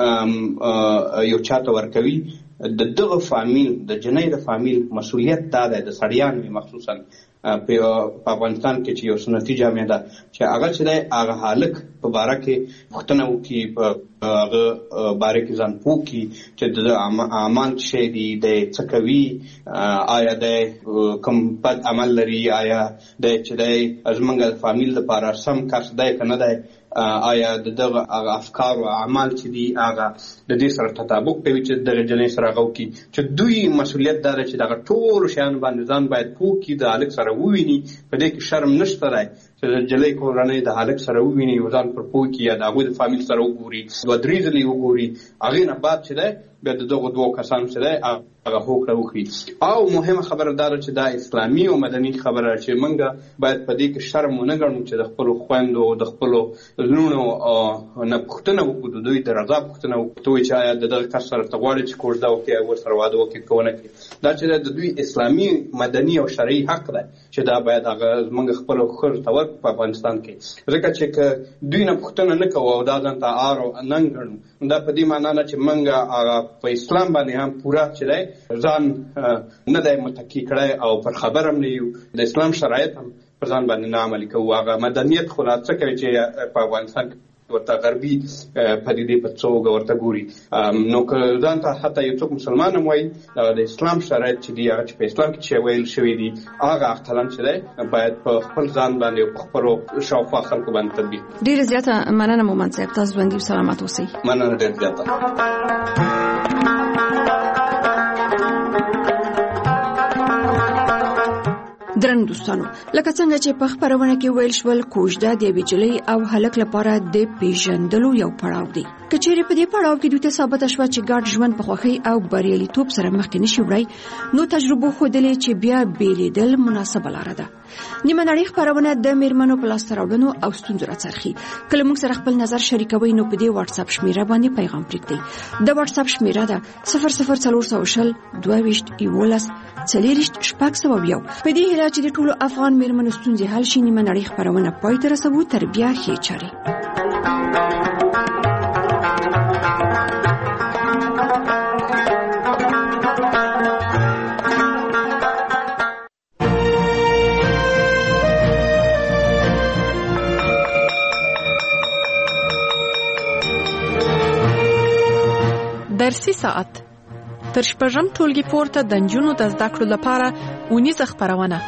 N: یو چاته ورکوي د دغه فامیل د جنۍ د فامیل مسؤلیت دا دی د سړیانو مخصوصا په افغانستان کې چې یو سنتي جامع ده چې هغه چې دی هغه هلک په باره کې پوښتنه وکړي په هغه باره کې ځان پوه کړي چې د اعمال څه دي دی څه کوي آیا دی کوم بد عمل لري آیا دی چې دی زموږ د فامیل لپاره سم کس دی که نه دی آیا دغه افکار او اعمال چې دي هغه د دې سره تطابق کوي چې دغه جنۍ سره هغه وکړي چې دوی مسؤلیت دا دی چې دغه ټولو شیانو باندې ځان باید پوه کړي د هلک سره وویني په دې کې شرم نشته دی چې د جلۍ کورنۍ د هلک سره وویني او ځان پر پوه کړي یا د هغوی د فامیل سره وګوري 2-3 ځلې وګوري هغې نه بعد چې دی بیا د دغو دوو کسانو چې دی هغه هوکړه وکړي. او مهمه خبره دا ده چې دا اسلامي او مدني خبره چې موږ باید په دې کې شرم ونه ګڼو چې د خپلو خویندو د خپلو لوڼو نه پوښتنه وکړو د دوی د رضا پوښتنه وکړو چې آیا د دغه کس سره ته غواړې چې کوژده وکړي او ورسره واده وکړي که ونه کړي. دا چې د دوی اسلامي مدني او شرعي حق دی چې دا باید هغه موږ خپلو ښځو ته ورکړو په افغانستان کې. ځکه چې که دوی نه پوښتنه نه کوو او دا ځان ته عار او ننګ ګڼو دا په دې معنا نه چې موږ هغه په اسلام باندې هم پوره چې دی ځان نه دی متکی کړی او پر خبر هم نه یو د اسلام شرایط هم پر ځان باندې نه عملي کوو. هغه مدنیت خو لا څه کوي چې په افغانستان کې ورته غربي پدیدې په توګه ورته ګوري. نو که ځان ته حتی یو څوک مسلمان هم وایي د اسلام شرایط چې دي هغه چې په اسلام کې چې ویل شوي دي هغه اختلاً چې دی باید په خپل ځان باندې او په خپلو شاوخوا خلکو باندې تطبیق.
K: ډېره زیاته مننه مومن صاحب تاسو ژوندي او سلامت اوسئ.
N: مننه ډېره زیاته.
K: درنو درنو دوستانو، لکه څنګه چې په خبرونه کې ویل شول، کوژده د بجلی او هلک لپاره د پیژندلو یو پړاو دی. کچېرې په دې پړاو کې دوی ته ثابت شوه چې ګډ ژوند په خوښۍ او بریالیتوب سره مخکې نشي وړی، نو تجربه ښودلې چې بیا بیلیدل مناسبه لاره ده. نیمه نړۍ خبرونه د میرمنو په لاسته راوړنو او ستونزو راڅرخي. کله موږ سره خپل نظر شریکوي نو په دې واتس اپ شمیره باندې پیغام پرېږدئ. د واتس اپ شمیره ده 00420 22 11 40 شپږ. په دې هیله چې د ټولو افغان میرمنو ستونزې حل شي، نیمه نړۍ خبرونه پای ته رسوو. تر بیا ښې چارې.
O: درسي ساعت تر شپږم ټولګي پورته د نجونو د زده کړو لپاره اونیزه خبرونه.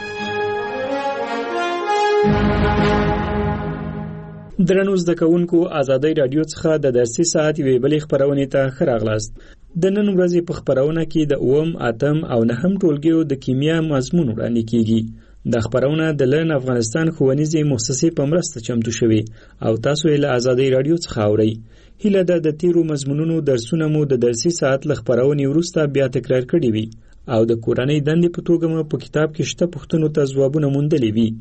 P: درنو زده کوونکو، ازادي رادیو څخه د درسي ساعت یوې بلې خبرونې ته ښه راغلاست. د نن ورځې په خبرونه کې د 9 اتم او 9 ټولګیو د کیمیا مضمون وړاندې کیږي. د خبرونه د لن افغانستان ښوونیزې مؤسسې په مرسته چمتو شوي او تاسو یې له ازادي رادیو څخه اورئ. هیله ده د تیرو مضمونونو درسونه مو د درسي ساعت له خبرونې وروسته بیا تکرار کړي وي او د کورنۍ دندې په توګه مو په کتاب کې شته پوښتنو ته ځوابونه موندلي وي.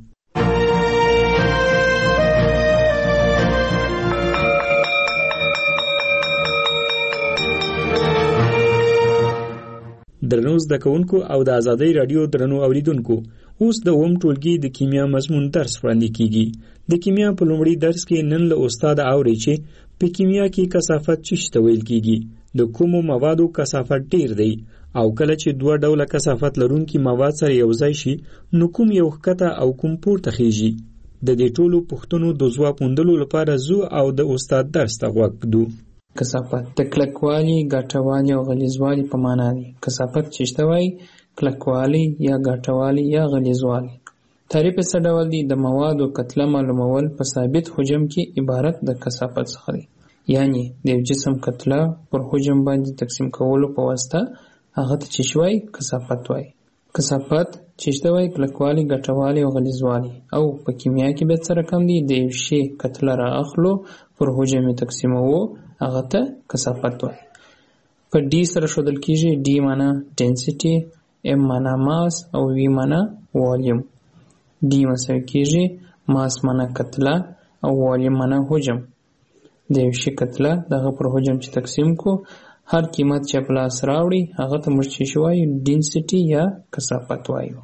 P: درنو زده کوونکو او د ازادي رادیو درنو اوریدونکو، اوس د 9 ټولګي د کیمیا مضمون درس وړاندې کیږي. د کیمیا په لومړي درس کې نن له استاد اوري چې په کیمیا کې کثافت څه ویل کیږي، د کومو موادو کثافت ډیر دی او کله چې 2 ډوله کثافت لرونکي مواد سره یو ځای شي نو کوم یو ښکته او کوم پورته خیږي. د دې ټولو پوښتنو د ځواب موندلو لپاره زو او د استاد درس ته غوږ ږدو.
Q: کثافت د کلکوالي، ګټوالي او غلیظوالي په معنا دی. کثافت څه وایي؟ کلکوالي یا ګټوالي یا غلیظوالي. تعریف یې څه ډول دی؟ د موادو کتله معلومول په ثابت حجم کې عبارت د کثافت څخه دی. یعنی د یو جسم کتله پر حجم باندې تقسیم کولو په واسطه هغه ته څه وایي؟ کثافت وایي. کثافت څه وایي؟ کلکوالي، ګټوالي او غلیظوالي. او په کیمیا کې به څه رقم دی؟ د یو شی کتله را اخلو پر حجم تقسیموو هغه ته کثافت وایي. په ډي سره ښودل کیږي. ډي معنا ډینسټي، ام معنا ماس او وی معنا والیوم. ډي مساوي کیږي ماس معنا کتله او والیوم معنا حجم. د یو شي کتله دغه پر حجم چې تقسیم کو هر قیمت چې په لاس راوړي هغه ته موږ څه وایو؟ ډینسټي یا کثافت وایو.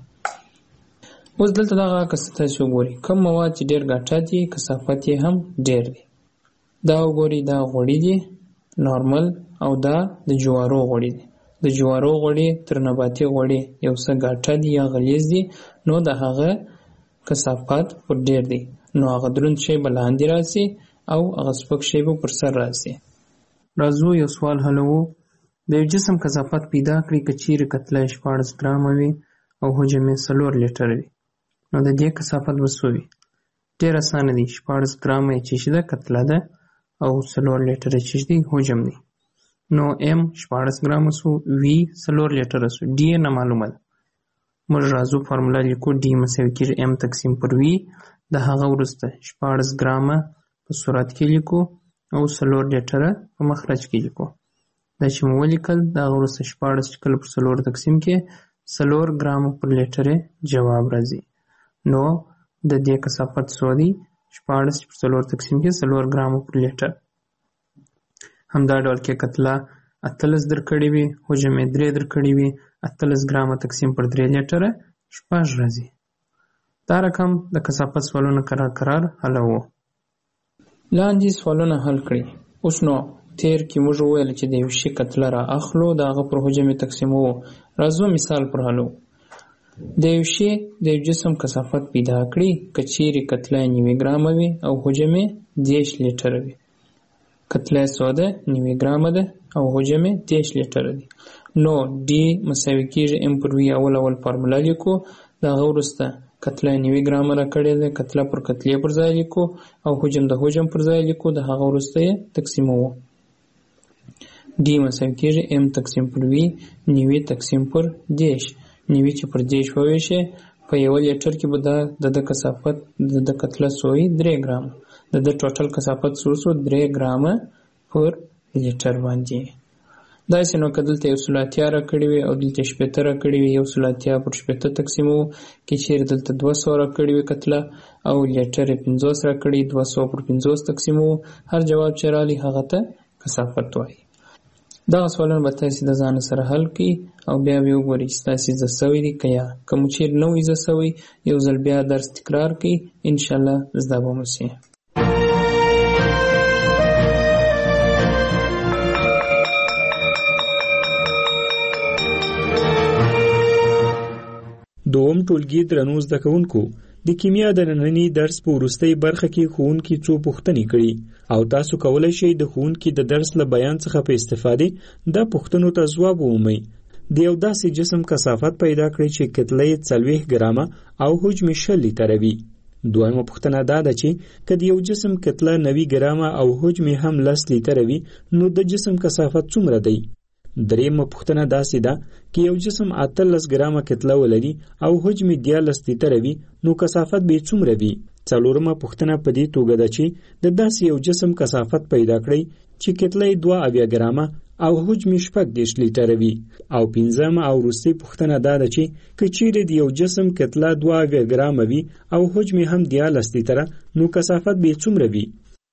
Q: اوس دلته دغه کثافت وګورئ. کوم مواد چې ډیر ګټه دي کثافت یې هم ډیر دی. دا وګورئ، دا غوړي دي نارمل او دا د جوارو غوړي دي. د جوارو غوړي تر نباتي غوړي یو څه ګټه دي یا غلیظ دي، نو د هغه کثافت پر ډیر دی. نو هغه دروند شی به لاندې راسي او هغه سپک شی به پر سر راسي. راځو یو سوال حلوو. د یو جسم کثافت پیدا کړئ که چیرې کتله 14 ګرامه وي او حجم یې 4 لیټره وي، نو د دې کثافت به څه وي؟ ډېر اسانه دی. 14 ګرامه یې چې ده کتله ده او 4 لیټره چې دی حجم دی. نو ام 14 ګرامه سو، وی 4 لیټره سو، ډي نه معلومه ده. موږ راځو فارمولا لیکو. ډي مساوي کېږي ام تقسیم پر وی. د هغه وروسته 14 ګرامه په صورت کې لیکو او 4 لیټره په مخرج کې لیکو. دا چې مو ولیکل د هغه وروسته 14 چې کله پر 4 تقسیم کې 4 ګرامه پر لیټره جواب راځي. نو د دې کثافت څو دی؟ 14 پر 4 تقسیم کې 4 ګرامه پر لیټر. همدا ډول کې کتله 18 درکړې وي، حجم یې 3 درکړې وي، 18 ګرامه تقسیم پر 3 لیټره 6 راځي. دا رقم د کثافت سوالونه قرار حلوو. لاندې سوالونه حل کړئ. اوس نو تیر کې موږ وویل چې د یو شي کتله را اخلو د هغه پر حجم تقسیموو. راځو مثال پر حلو. د یو شي د یو جسم کثافت پیدا کړئ که چیرې کتله 9 ګرامه وي او حجم یې 10 لیټره وي. کتله 9 ګرامه ده او حجم یې 10 لیټره دی. نو ډي مساوي کېږي ام پر وی. اول فارمولا لیکو. د هغه وروسته کتله 9 ګرامه را کړې ده، کتله پر کتلې پر ځای لیکو او حجم د حجم پر ځای لیکو. د هغه وروسته یې تقسیموو. ډي مساوي کېږي ام تقسیم پر وی 9 تقسیم پر 10. 9 چې پر 10 وویشي په یو لیټر کې به د کثافت د کتله سوی 3 ګرام د ټوټل کثافت سو 3 ګرام پر لیټر باندې. دا سينو کدلته یو سلاتیا را کړی وي او دلته شپته را کړی وي، یو سلاتیا پر شپته تقسیمو کې چیر دلته 200 را کړی وي کتله او لیټر 50 را کړی 200 پر 50 تقسیمو، هر جواب چرالي هغه ته کثافت وایي. دا سوالونه به تاسو د ځان سره حل کړئ او بیا به وګورئ چې تاسو زده سوي دي که یا کوم چیر نو زده سوي، یو ځل بیا درس تکرار کړئ، ان شاء الله زده به مو شي.
P: دوم ټولګي درنو زده کوونکو، د کیمیا د نننی درس په وروستۍ برخه کې ښوونکي څو پوښتنې کړي او تاسو کولی شئ د ښوونکي د درس له بیان څخه په استفادې دا پوښتنو ته ځواب ومومئ. د یو داسې جسم کثافت پیدا کړئ چې کتله یې 40 ګرامه او حجم 20 لیټره وي. دویمه پوښتنه دا ده چې که د یو جسم کتله 90 ګرامه او حجم هم 10 لیټره وي نو د جسم کثافت څومره دی؟ دریمه پوښتنه داسې ده که یو جسم 18 ګرامه کتله ولري او حجم 13 لیټره وي نو کثافت به څومره وي؟ څلورمه پوښتنه په دې توګه ده چې د داسې یو جسم کثافت پیدا کړئ چې کتله 2 ګرامه او حجم 18 لیټره وي. او پنځمه او وروستۍ پوښتنه دا ده چې که چیرې د یو جسم کتله 2 ګرامه وي او حجم هم 13 لیټره نو کثافت به څومره وي؟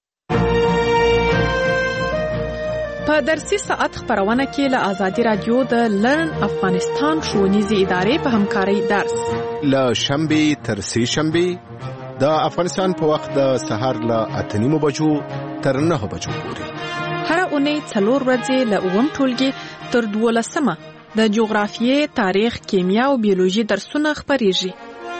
O: په درسي ساعت خبرونه کې له آزادي رادیو د لرن افغانستان ښوونیزې ادارې په همکارۍ درس
R: له شنبه تر سه شنبه د افغانستان په وخت د سهار له 8:30 بجو تر 9 بجو پورې،
O: هر اونۍ 4 ورځې له 9 ټولګي تر 12 د جغرافیې، تاریخ، کیمیا او بیولوژي درسونه خبريږي.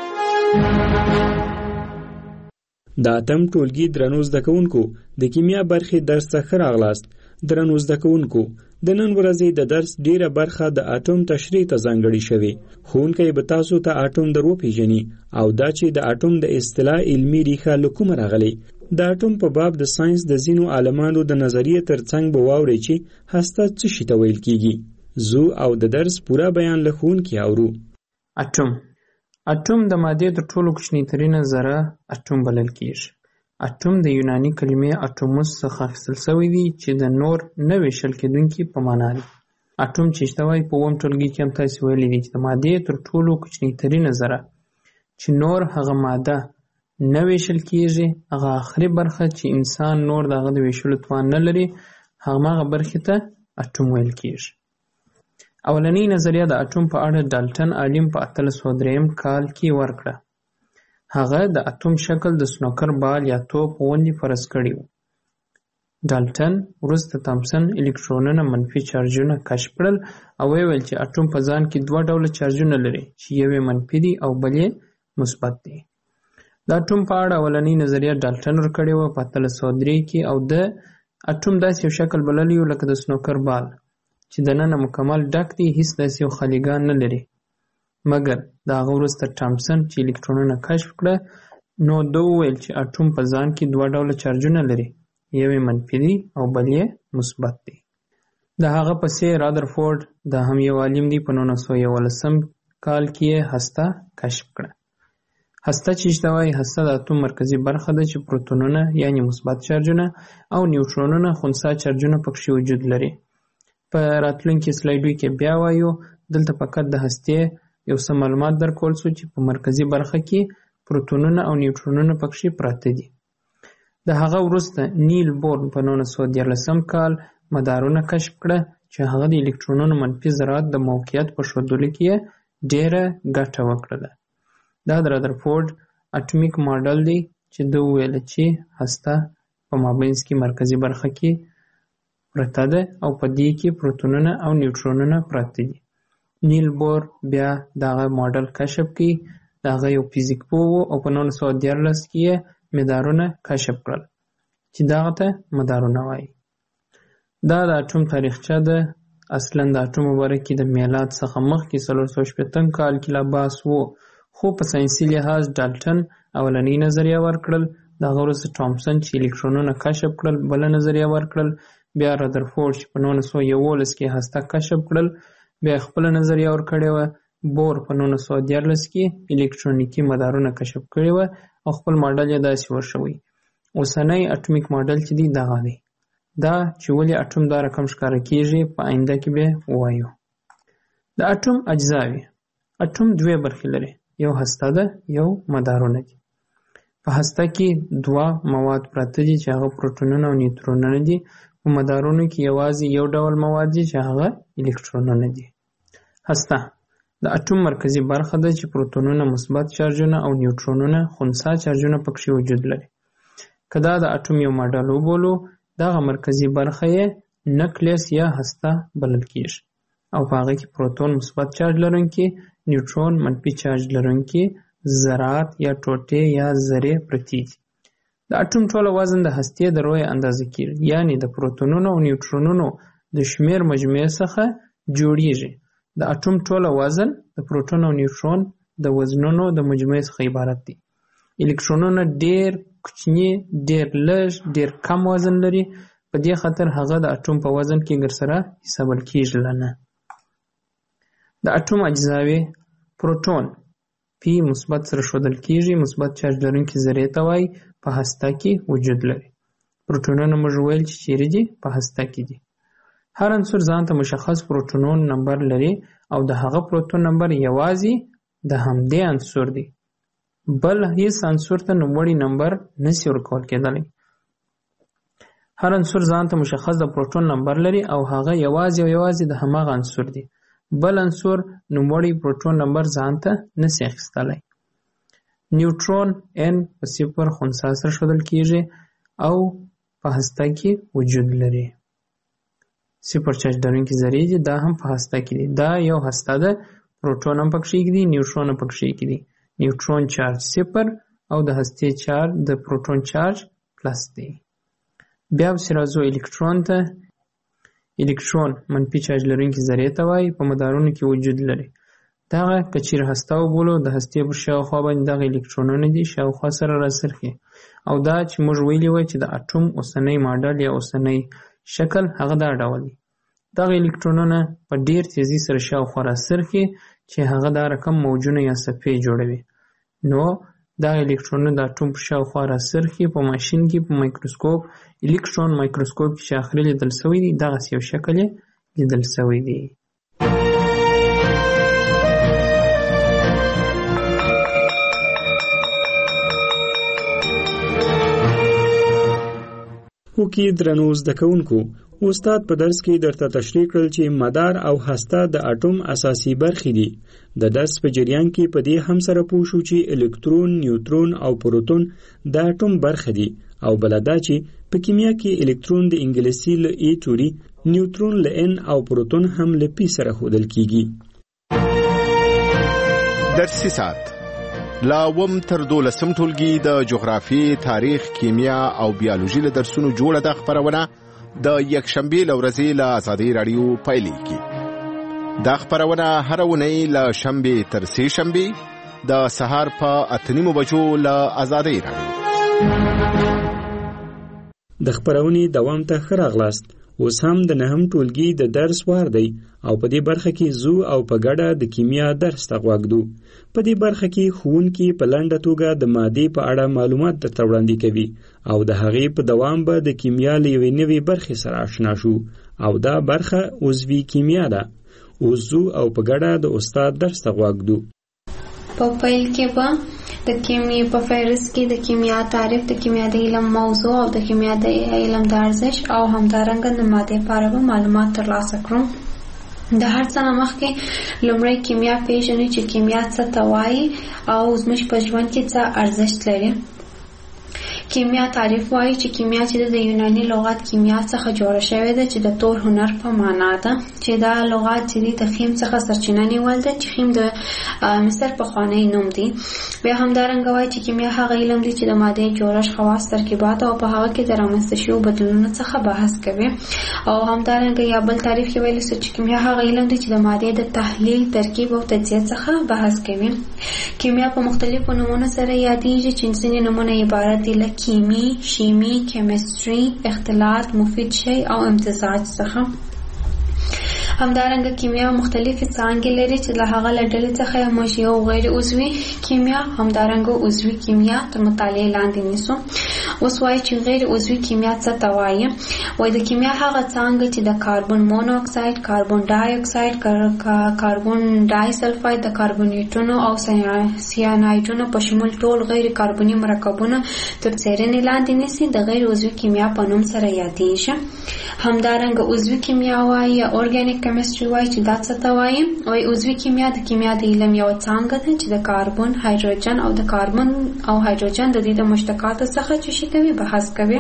P: د اتم ټولګي درنو زده کوونکو، د کیمیا برخې درس څخه راغلاست. درنو زده کوونکو، د نن ورځې د درس ډیره برخه د اټوم تشریح ته ځانګړې شوې. ښوونکی به تاسو ته اټوم دروپېژني او دا چې د اټوم د اصطلاح علمي ریښه له کومه راغلې. د اټوم په باب د ساينس د ځینو عالمانو د نظریې ترڅنګ به واورئ چې هسته څه شي ته ویل کیږي. زو او د درس پوره بیان له ښوونکي اورو.
Q: اټوم د مادې تر ټولو کوچنی ترینه ذره اټوم بلل کیږي. اټوم د یوناني کلمې اټوموس څخه اخیستل شوی دی چې د نور نه ویشل کېدونکي په معنا دی. اټوم چې شته وایي په اووم ټولګي کې هم تاسو ویلي دي چې د مادې تر ټولو کوچنی ترینه ذره چې نور هغه ماده نه ویشل کیږي، هغه آخري برخه چې انسان نور دغه د ویشلو توان نه لري، هغه برخه ته اټوم ویل کیږي. اولنۍ نظریه د اټوم په اړه ډالټن عالم په 1803 کال کې ورکړه. هغه د اټوم شکل د سنوکر بال یا توپ غوندې فرض کړی و. ډالټن وروسته تامسن الکترونونه منفي چارجونه کشف کړل او ویل چې اټوم په ځان کې 2 ډوله چارجونه لري چې یو منفي دی او بل مثبت دی. د اټوم په اړه اولنۍ نظریه ډالټن ورکړې و په 1803 کې او د اټوم داسې یو شکل بللی و لکه د سنوکر بال چې دننه مکمل ډک دی، هیڅ داسې یو خالیګان نه لري. مګر د هغه وروسته تامسن چې الکترونونه کشف کړه نو دوی وویل چې اټوم په ځان کې 2 ډوله چارجونه لري، یو منفي دی او بل مثبت دی. د هغه پسې رادرفورد د هم یو عالم دی په 1911 کال کې هسته کشف کړه. هسته چې شته وایي هسته د اټوم مرکزي برخه ده چې پروتونونه یعنی مثبت چارجونه او نیوټرونونه خنثی چارجونه پکې وجود لري. په راتلونکي سلایډو کې بیا وایو. دلته فقط د هستې یو څه معلومات درکول شو چې په مرکزي برخه کې پروتونونه او نیوټرونونه پکې پراته دي. د هغه وروسته نیل بور په 1913 کال مدارونه کشف کړه چې هغه د الکترونونو منفي ذرات د موقعیت په ښودلو کې ډېره ګټه وکړه. دا د رادرفورد اټومیک ماډل دی چې دوی ویل چې هسته په مابینځ کې مرکزي برخه کې پرته ده او په دې کې پروتونونه او نیوټرونونه پراته دي. نیل بور بیا دغه ماډل کشف کړي. دغه یو فزیک پوه او په 1913 کې مدارونه کشف کړل چې دغه ته مدارونه وایي. دا د اټوم تاریخچه ده. اصلا د اټوم باره کې د میلاد څخه مخکې 450 کال کې لا بحث و، خو په ساینسي لحاظ ډالټن اولنۍ نظریه ورکړل. دغه وروسته تامسن چې الکترونونه کشف کړل بله نظریه ورکړل. بیا رادرفورد چې په 1911 کې هسته کشف کړل بیا خپله نظریه ورکړې وه. بور په 1914 کې الکترونیکي مدارونه کشف کړي و او خپل ماډل یې داسې ورشوي. اوسنی اټومیک ماډل چې دی دغه دی. دا چې ولې اټوم دا رقم ښکاره کیږي په آینده کې به ووایو. د اټوم اجزاوي. اټوم دوه برخې لري، یو هسته ده، یو مدارونه دي. په هسته کې دوه مواد پراته دي چې هغه پروټونونه او نیوترونونه دي. په مدارونو کې یوازې یو ډول مواد دي چې هغه الکترونونه دي. هسته د اټوم مرکزی برخه ده چې پروټونونه مثبت چارجونه او نیوترونونه خنثی چارجونه پکې وجود لري. کدا د اټوم یو ماډل وبولو، دغه مرکزی برخه یې نکلیس یا هسته بلل کیږي او په هغه کې پروټون مثبت چارج لرونکي، نیوترون منفي چارج لرونکي ذرات یا ټوټې یا ذرې پرتې دي. د اټوم ټول وزن د هستې د روی اندازه کیږي، یعنی د پروټونونو او نیوترونونو د شمیر مجموعې څخه جوړیږي. د اټوم ټول وزن د پروټون او نیوترون د وزنونو د مجموعې څخه عبارت دی. الکترونونه ډیر کوچني، ډیر لږ، ډیر کم وزن لري. په دې خاطر هغه د اټوم په وزن کې ګرسره حسابل کیږي نه. د اټوم اجزاوي. پروټون پی مثبت سره ښودل کیږي، مثبت چارج لرونکي ذرې ته وایي، په هسته کې وجود لري. پروټونونه موږ ویل چې چیرې دي؟ په هسته کې دي. هر عنصر ځان ته مشخص پروټونون نمبر لري او د هغه پروټون نمبر یوازې د همدې عنصر دی. بل هیڅ عنصر ته نوموړی نمبر نشي ورکول کېدلی. هر عنصر ځان ته مشخص د پروټون نمبر لري او هغه یوازې د هماغه عنصر دی. بل عنصر نوموړی پروټون نمبر ځان ته نشي اخیستلی. نیوترون n په 0 خنثی سره ښودل کیږي او په هسته کې وجود لري. 0 چارج لرونکي ذرې دي، دا هم په هسته کې دي. دا یو هسته ده، پروټون هم پکې دي، نیوترون هم پکې دي. نیوترون چارج 0 او د هستې چارج د پروټون چارج پلس دی. بیا راځو الکترون ته. الکترون منفي چارج لرونکي ذرې ته وایي، په مدارونو کې وجود لري. دغه که چیرې هسته وبولو، د هستې پر شاوخوا باندې دغه الکترونونه دي شاوخوا سره راڅرخي. او دا چې موږ ویلي وای چې د اټوم اوسنی ماډل یا اوسنی شکل هغه دا ډول دی. دغه الکترونونه په ډیر تیزی سره شاوخوا راڅرخي چې هغه دا رقم موجونه یا صفحې جوړوي. نو دا الکترونونه د اټوم په شاوخوا راڅرخي. په ماشین کې په مایکروسکوپ، الکترون مایکروسکوپ کې چې اخري لیدل شوی دی، دغسې یو شکل یې لیدل شوی دی.
P: وکي درنو زده کوونکو، استاد په درس کې درته تشریح کړل چې مدار او هسته د اټوم اساسي برخې دي. د درس په جریان کې په دې هم سره پوه شو چې الکترون، نیوترون او پروټون د اټوم برخې دي او بل دا چې په کیمیا کې الکترون د انګلیسي له ای توري، نیوترون له ان او پروټون هم له پی سره ښودل کیږي.
R: درسي ساعت لا وم تر 12 ټولګي د جغرافي، تاریخ، کیمیا او بیولوژي له درسونو جوړه د خبرونه د یکشنبه لورځي له آزادۍ رادیو پایلې کی. دا خبرونه هر ونی له شنبه تر سه شنبه د سهار په 8:30 بجو له آزادۍ رادیو.
P: د خبرونې دوام ته خراغلاست. اوس هم د نهم ټولګي د درس وار دی او په دې برخه کې زو او په ګډه د کیمیا درس ته غوږدو. په دې برخه کې ښوونکي په لنډه توګه د مادې په اړه معلومات درته وړاندې کوي او د هغې په دوام به د کیمیا له یوې نوې برخې سره آشنا شو او دا برخه عضوي کیمیا ده. اوس زو او په ګډه د استاد درس ته غوږدو.
S: په پیل کې به د کیمیا په فهرست کې د کیمیا تعریف، د کیمیا د علم موضوع او د کیمیا د علم د ارزښت او همدارنګه د مادې په اړه معلومات ترلاسه کړو. د هر څه نه مخکې لومړی کیمیا پیژنو چې کیمیا څه ته وایي او زموږ په ژوند کې څه ارزښت لري. کیمیا تعریف وایي چې کیمیا چې د یوناني لغت کیمیا څخه جوړه شوې ده چې د تور هنر په معنا ده، چې دا لغت چې د خیم څخه سرچینه نیول ده چې خیم د مصر پخوانی نوم دی. بیا همدارنګه وایي چې کیمیا هغه علم دی چې د مادې جوړښت، خواص، ترکیبات او په هغه کې د رامنځته شویو بدلونونو څخه بحث کوي. او همدارنګه یا بل تعریف کې ویل چې کیمیا هغه علم دی چې د مادې د تحلیل، ترکیب او تجزیه څخه بحث کوي. کیمیا په مختلفو نومونو سره یادېږي چې ځینې نومونه عبارت دي له کیمی، شیمی، کیمستري، اختلاط، مفید شی او امتزاج څخه. همدارنګه کیمیا مختلفې څانګې لري چې له هغه له ډلې څخه موږ یو غیر عضوي کیمیا همدارنګه عضوي کیمیا تر مطالعې لاندې نیسو. اوس وایي چې غیر عضوي کیمیا څه ته وایي. وایي د کیمیا هغه څانګه چې د کاربن مونو اکساید، کاربن ډای اکساید، کاربن ډای سلفاید، د کاربونیټونو او سیانایډونو په شمول ټول غیر کاربني مرکبونه تر څیړنې لاندې نیسي د غیر عضوي کیمیا په نوم سره یادېږي. همدارنګه عضوي کیمیا وایي یا اورګانیک کیمستري وایي چې دا څه ته وایي. وایي عضوي کیمیا د کیمیا د علم یو څانګه ده چې د کاربن، هایدروجن او د کاربن او هایدروجن د دې د مشتقاتو څخه چې شي کوي بحث کوي.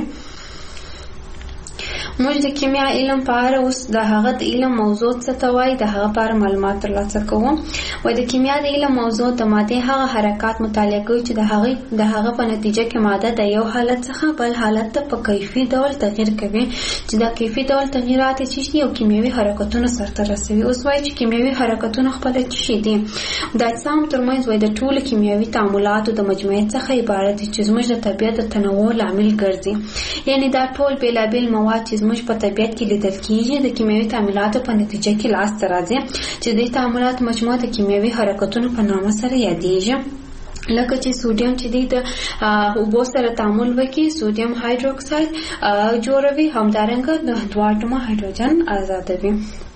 S: موږ د کیمیا علم په اړه اوس د هغه د علم موضوع څه ته وایي د هغه په اړه معلومات ترلاسه کوو. وایي د کیمیا د علم موضوع د مادې هغه حرکات مطالعه کوي چې د هغه په نتیجه کې ماده د یو حالت څخه بل حالت ته په کیفي ډول تغییر کوي چې دا کیفي ډول تغییرات چې دي او کیمیاوي حرکتونه سرته رسوي. اوس وایي چې کیمیاوي حرکتونه خپل څه دي. د اجسام ترمنځ وایي د ټولو کیمیاوي تعاملاتو د مجموعې څخه عبارت دي چې زموږ د طبیعت د تنوع لامل ګرځي. یعنی دا ټول بیلابیل مواد چې زموږ په طبیعت کې لیدل کیږي د کیمیاوي تعاملاتو په نتیجه کې لاسته راځي چې د تعاملات مجموعه د کیمیاوي حرکتونو په نامه سره یادېږي. لکه چې سوډیم چې د اوبو سره تعامل وکړي سوډیم هایدروکساید جوړوي، همدارنګه د دوه اټومه هایدروجن آزادوي.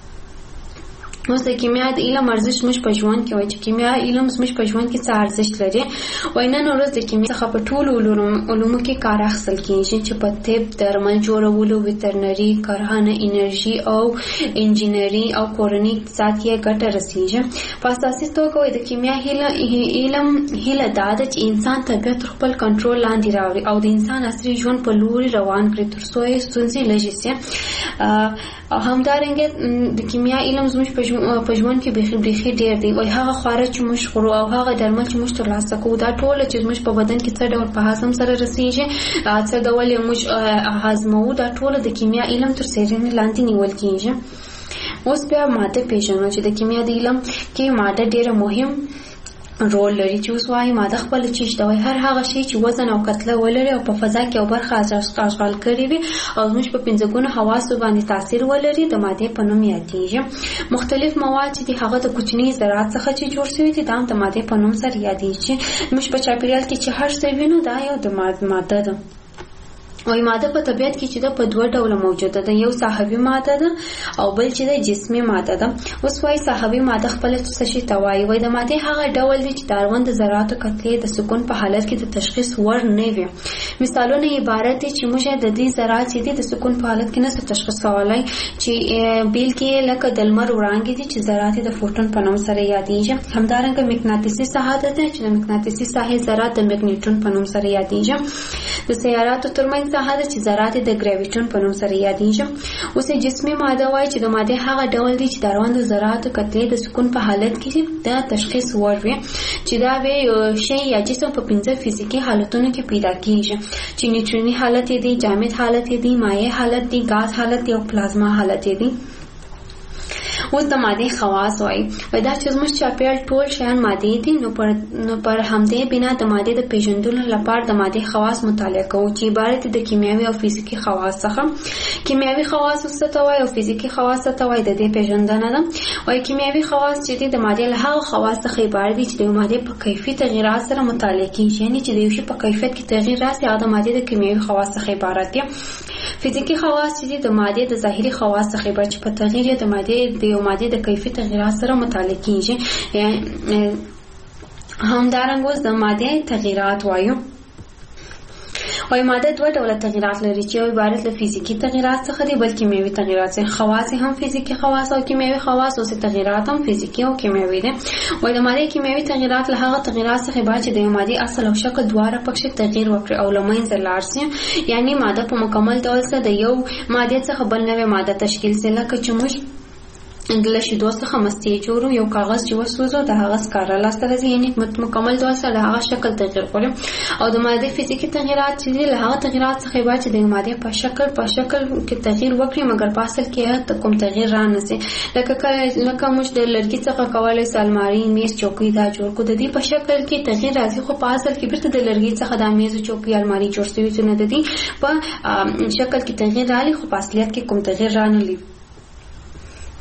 S: اوس د کیمیا د علم ارزښت موږ په ژوند کې وایي چې کیمیا علم موږ په ژوند کې څه ارزښت لري. وایي نن ورځ د کیمیا څخه په ټولو علومو کې کار اخیستل کېږي چې په طب، درمل جوړولو، ویترنري، کرهڼه، انرژي او انجینري او کورني اقتصاد کې ګټه رسېږي. په اساسي توګه وایي د کیمیا علم هیله دا ده چې انسان طبیعت تر خپل کنټرول لاندې راوړي او د انسان عصري ژوند په لوري روان کړي تر څو یې ستونزې لږې شي. همدارنګه د کیمیا علم زموږ په ژوند کې بیخي ډېر دی. وایي هغه خواړه چې موږ خورو او هغه درمل چې موږ ترلاسه کوو دا ټول چې موږ په بدن کې څه ډول په هضم سره رسېږي، څه ډول موږ هضموو، دا ټول د کیمیا علم تر څیړنې لاندې نیول کېږي. اوس بیا ماده پیژنو چې د کیمیا د علم کې ماده ډېره مهم رول لري. چې اوس وایي ماده خپل چیش دا وایي هر هغه شی چې وزن او کتله ولري او په فضا کې او برخه اشغال کړي وي او زموږ په پنځه ګونو حواسو باندې تاثیر ولري د ماده په نوم یادېږي. مختلف مواد چې هغه د کوچني ذرات څخه چې جوړ شوي دي دا د ماده په نوم سره یادېږي. موږ په چاپیریال کې چې هر څه وینو دا یو د ماده ده. وایي ماده په طبیعت کې چې ده په دوه ډوله موجوده ده، یو ساحوي ماده ده او بل چې ده جسمي ماده ده. اوس وایي ساحوي ماده خپل څه شي ته وایي. وایي د مادې هغه ډول دی چې د اړوند د ذراتو کتلې د سکون په حالت کې د تشخیص وړ نه وي. مثالونه عبارت دي چې موږ د دې ذرات چې د سکون په حالت کې نشو تشخیص کولای، چې بیل کې لکه د لمر وړانګې دي چې ذرات د فوټون په نوم سره یادېږي. همدارنګه مقناطیسي ساحه ده چې د مقناطیسي ساحې ذرات د مګنیټون په نوم سره یادېږي. د سیاراتو ترمنځ ساحه ده چې ذرات د ګراویټون په نوم سره یادېږي. اوس جسمي ماده وایي چې د ماده هغه ډول دی چې د اړوند ذراتو کتلې د سکون په حالت کې د تشخیص وړ وي، چې دا وی شی یا جسم په 5 فزیکي حالتونو کې پیدا کیږي چې نیوټروني حالت دی، جامد حالت دی، مایع حالت دی، غاز حالت دی او پلازما حالت دی. اوس د ماده خواص وایي دا چې زموږ چاپیریال ټول شیان ماده دي، نو پر همدې بنا د ماده د پیژندلو لپاره د ماده خواص مطالعه کوو چې عبارت دي د کیمیاوي او فزیکي خواص څخه. کیمیاوي خواص څه ته وایي او فزیکي خواص څه ته وایي د دې پیژندنه ده. وایي کیمیاوي خواص چې د ماده له هغه خواص څخه عبارت دي چې د ماده په کیفیت تغیرات سره مطالعه کیږي، یعنی چې د یو شی په کیفیت کې تغییر راسي هغه د ماده د کیمیاوي خواص څخه عبارت دي. فزیکي خواص چې د ماده د ظاهري خواص څخه عبارت چې په تغییر د ماده د یو ماده د کیفیت تغیرات سره مطالعه کیږي. همدارنګه د ماده تغیرات وایو. وایي ماده دوه ډوله تغیرات لري چې یو عبارت له فزیکي تغیرات څخه دي بل کیمیاوي تغیرات څخه. خواص هم فزیکي خواص او کیمیاوي خواص او تغیرات هم فزیکي او کیمیاوي دي. وایي د ماده کیمیاوي تغیرات له هغه تغیرات څخه عبارت چې د ماده اصل او شکل دواړه پکې تغییر وکړي او لمنځه لاړ شي، یعنی ماده په مکمل ډول سره د یو ماده څخه بل نوې ماده تشکیل شي. لکه چې موږ د شیدو څخه مستې جوړو، یو کاغذ چې وسوځو د هغه سکاره لاسته راځي، یعنی مکمل ډول سره د هغه شکل تغییر کوي. او د ماده فزیکي تغیرات چې له هغه تغیرات څخه عبارت چې د ماده په شکل کې تغییر وکړي مګر په اصل کې کوم تغییر را نه شي. لکه موږ د لرګي څخه کولای شو الماری، میز، چوکۍ دا جوړ کړو، د دې په شکل کې تغییر راځي خو په اصل کې بیرته د لرګي څخه د میز، چوکۍ، الماری جوړ شوی چې نه د دې په شکل کې تغییر راځي خو په اصلیت کې کوم تغییر را نه لري.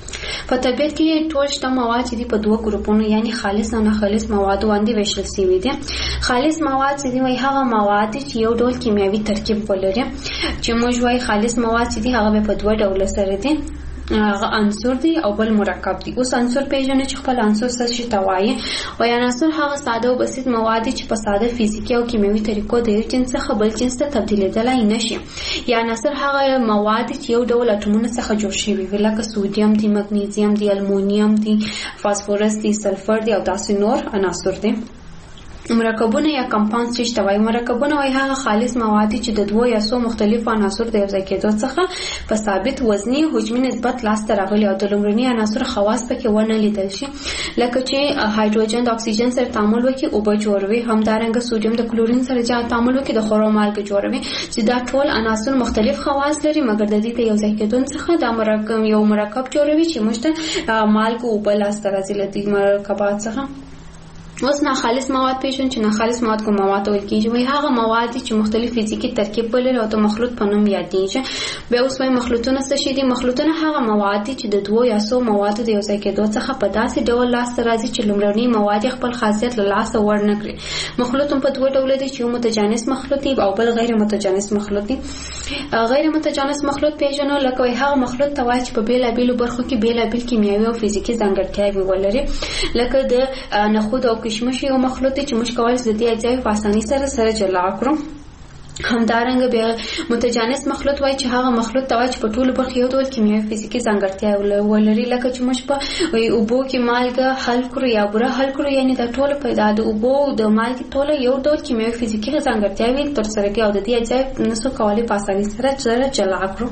T: په طبیعت کې ټول شته مواد چې په دوه ګروپونو یعنی خالص او ناخالص مواد باندې ویشل شوي دي. خالص مواد چې وایي هغه مواد چې یو ډول کیمیاوي ترکیب ولري، چې موږ وایي خالص مواد چې هغه په دوه ډول سره دي، هغه عنصر دی او بل مرکب دی. اوس عنصر پیژنې چې خپل عنصر څه شي توایي، او عنصر هغه ساده او بسیط مواد چې په ساده فزیکی او کیمیاوي طریقو د یو جنس څخه بل جنس ته تبدیلېدلای نشي. یا عنصر هغه مواد چې یو ډول اټومونو څخه جوړ شوي وي، لکه سودیم دی، مګنیزیم دی، المونیم دی، فاسفورس دی، سلفر دی او داسې نور عناصر دي. مرکبونه یا کمپاوند چې توای مرکبونه وای هغه خالص مواد چې د دوه یا څو مختلفو عناصر د یو ځای کېدو څخه په ثابت وزني حجمي نسبت لاسته راغلي او د لومړني عناصر خواص پکې ونه لیدل شي، لکه چې هایدروجن د اکسیجن سره تعامل وکړي او به جوړوي، همدارنګه سوډیم د کلورین سره تعامل وکړي د خورو مالګه جوړوي، چې دا ټول عناصر مختلف خواص لري، مګر د دې د یو ځای کېدو څخه دا مرکب جوړوي چې موږ ته مالګه او بل لاسته راځي له دې مرکبات څخه. اوس ناخالص مواد پیژنو چې ناخالص مواد کوم مواد ویل کېږي، وایي هغه مواد چې مختلف فزیکی ترکیب ولري او د مخلوط په نوم یادېږي. بیا اوس وایي مخلوطونه څه شي دي؟ مخلوطونه هغه مواد چې د دوه یا څو موادو د یو ځای کېدو څخه په داسې ډول لاسته راځي چې لومړني مواد خپل خاصیت له لاسه ورنه کړي. مخلوط په دوه ډول دي چې یو متجانس مخلوط دی او بل غیر متجانس مخلوط دی. غیر متجانس مخلوط پیژنو لکه وایي هغه مخلوط ته وایي چې په بیلابیلو برخو کې بیلابیل کیمیاوي او فزیکی ځانګړتیاوې ولري، لکه د نخود او کشمش یو مخلوط چې موږ کولی شو د دې اجزاوې په اسانۍ سره جلا کړو. همدارنګه بیا متجانس مخلوط وایي چې هغه مخلوط ته وایي چې په ټولو برخو یو ډول کیمیاوي فزیکي ځانګړتیا ولري، لکه چې موږ په اوبو کې مالګه حل کړو یا بوره حل کړو، یعنی دا ټول پیدا د اوبو او د مالګې ټول یو ډول کیمیاوي فزیکي ځانګړتیاوې ترسره کوي او د دې اجزاوې نسو کولی په اسانۍ سره جلا کړو.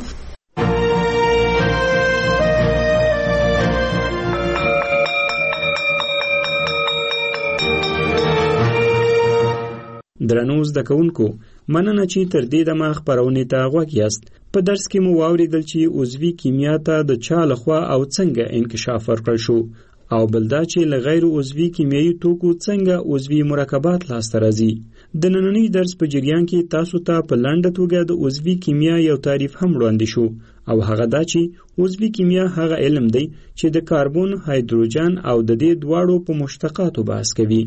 P: درنو زده کوونکو، مننه چې تر دې دمه خپرونې ته غوږ یاست. په درس کې مو واوریدل چې عضوي کیمیا ته د چا لخوا او څنګه انکشاف ورکړل شو، او بل دا چې له غیر عضوي کیمیاوي توکو څنګه عضوي مرکبات لاسته راځي. د نننۍ درس په جریان کې تاسو ته په لنډه توګه د عضوي کیمیا یو تعریف هم وړاندې شو، او هغه دا چې عضوي کیمیا هغه علم دی چې د کاربن، هایدروجن او د دې دواړو په مشتقاتو بحث کوي.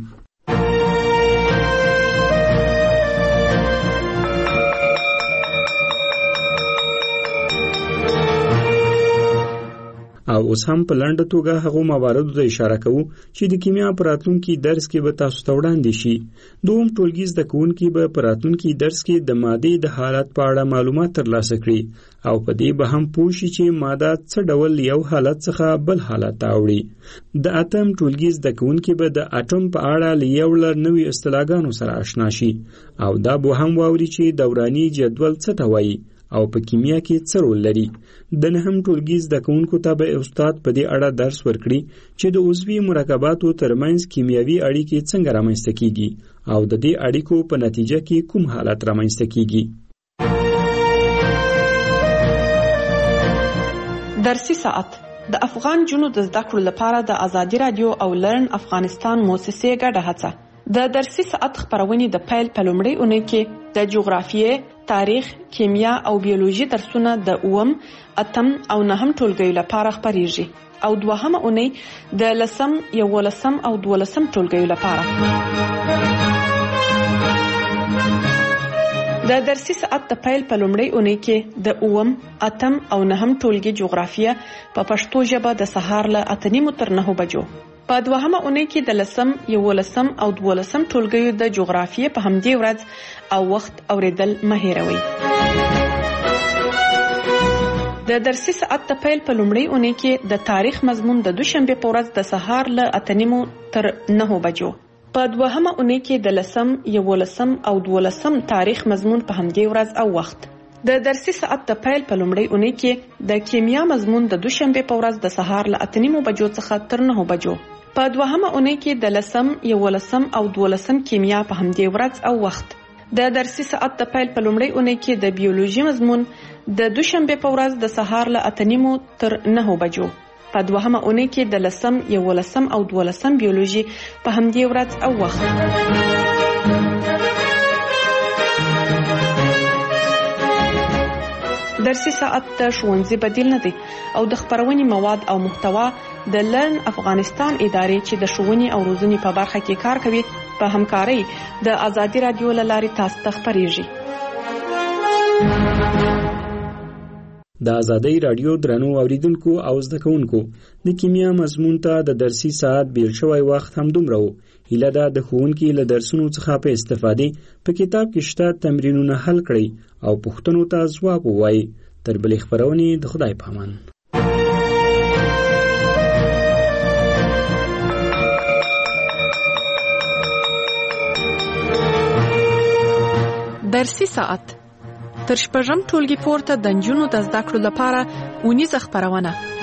P: او اوس هم په لنډه توګه هغو مواردو ته اشاره کوو چې د کیمیا په راتلونکي درس کې به تاسو ته وړاندې شي. دوم ټولګي زده کوونکي به په راتلونکي درس کې د مادې د حالت په اړه معلومات ترلاسه کړي، او په دې به هم پوه شي چې ماده څه ډول یو حالت څخه بل حالت ته اوړي. د اتم ټولګي زده کوونکي به د اټوم په اړه له یو لړ نوي اصطلاحګانو سره آشنا شي، او دا به هم واوري چې دوراني جدول څه ته وایي او په کیمیا کې څه رول لري. د نهم ټولګي زده کوونکو ته به استاد په دې اړه درس ورکړي چې د عضوي مرکباتو ترمنځ کیمیاوي اړیکې څنګه رامنځته کیږي او د دې اړیکو په نتیجه کې کوم حالت رامنځته کیږي.
O: درسي ساعت د افغان جنو د زده کړو لپاره د ازادي رادیو او لرن افغانستان موسسې ګډه هڅه. د درسي ساعت خبرونه د پیل په لومړۍ اونۍ کې د جغرافیې، تاریخ، کیمیا او بیولوژي درسونه د 8م، 8م او 9م ټولګیو لپاره خبريږي، او دوهمه اونۍ د 10م، 11م او 12م ټولګیو لپاره. د درسي ساعت د پیل په لومړۍ اونۍ کې د 8م، 8م او 9م ټولګي جغرافیه په پښتو ژبه د سهار له 8:30 تر 9 بجو. په دوهمه اونۍ کې د 10م، 11م او 12م ټولګیو د جغرافیې په همدې ورځ او وخت اوریدل مه هېروئ. د درسي ساعت د پیل په لومړۍ اونۍ کې د تاریخ مضمون د دوشنبه په ورځ د سهار له 8:30 تر 9 بجو. په دوهمه اونۍ کې د 10م، 11م او 12م تاریخ مضمون په همدې ورځ او وخت. د درسي ساعت د پیل په لومړۍ اونۍ کې د کیمیا مضمون د دوشنبه په ورځ د سهار له 8:30 بجو څخه تر 9 بجو. په دوهمه اونۍ کې د 10م، 11م او 12م کیمیا په همدې ورځ او وخت. د درسي ساعت د پیل په لومړۍ اونۍ کې د بیولوژي مضمون د دوشنبه په ورځ د سهار له 8:30 تر 9 بجو. په دوهمه اونۍ کې د 10م، 11م او 12م بیولوژي په همدې ورځ او وخت. درسي ساعت د ښوونځي بدیل نه دی او د خبرونې مواد او محتوا د لرن افغانستان ادارې چې د ښوونې او روزنې په برخه کې کار کوي په همکارۍ د ازادي رادیو له لارې تاسو ته خبرېږي.
P: د ازادي رادیو درنو اوریدونکو او زده کوونکو د کیمیا مضمون ته د درسي ساعت بیل شوی وخت هم دومره و. هیله ده د ښوونکي له درسونو څخه په استفادې په کتاب کې شته تمرینونه حل کړئ او پوښتنو ته ځواب ووایئ. تر بلې خپرونې د خدای په امان.
O: درسي ساعت تر شپږم ټولګي پورته د نجونو د زده کړو لپاره اونیزه خپرونه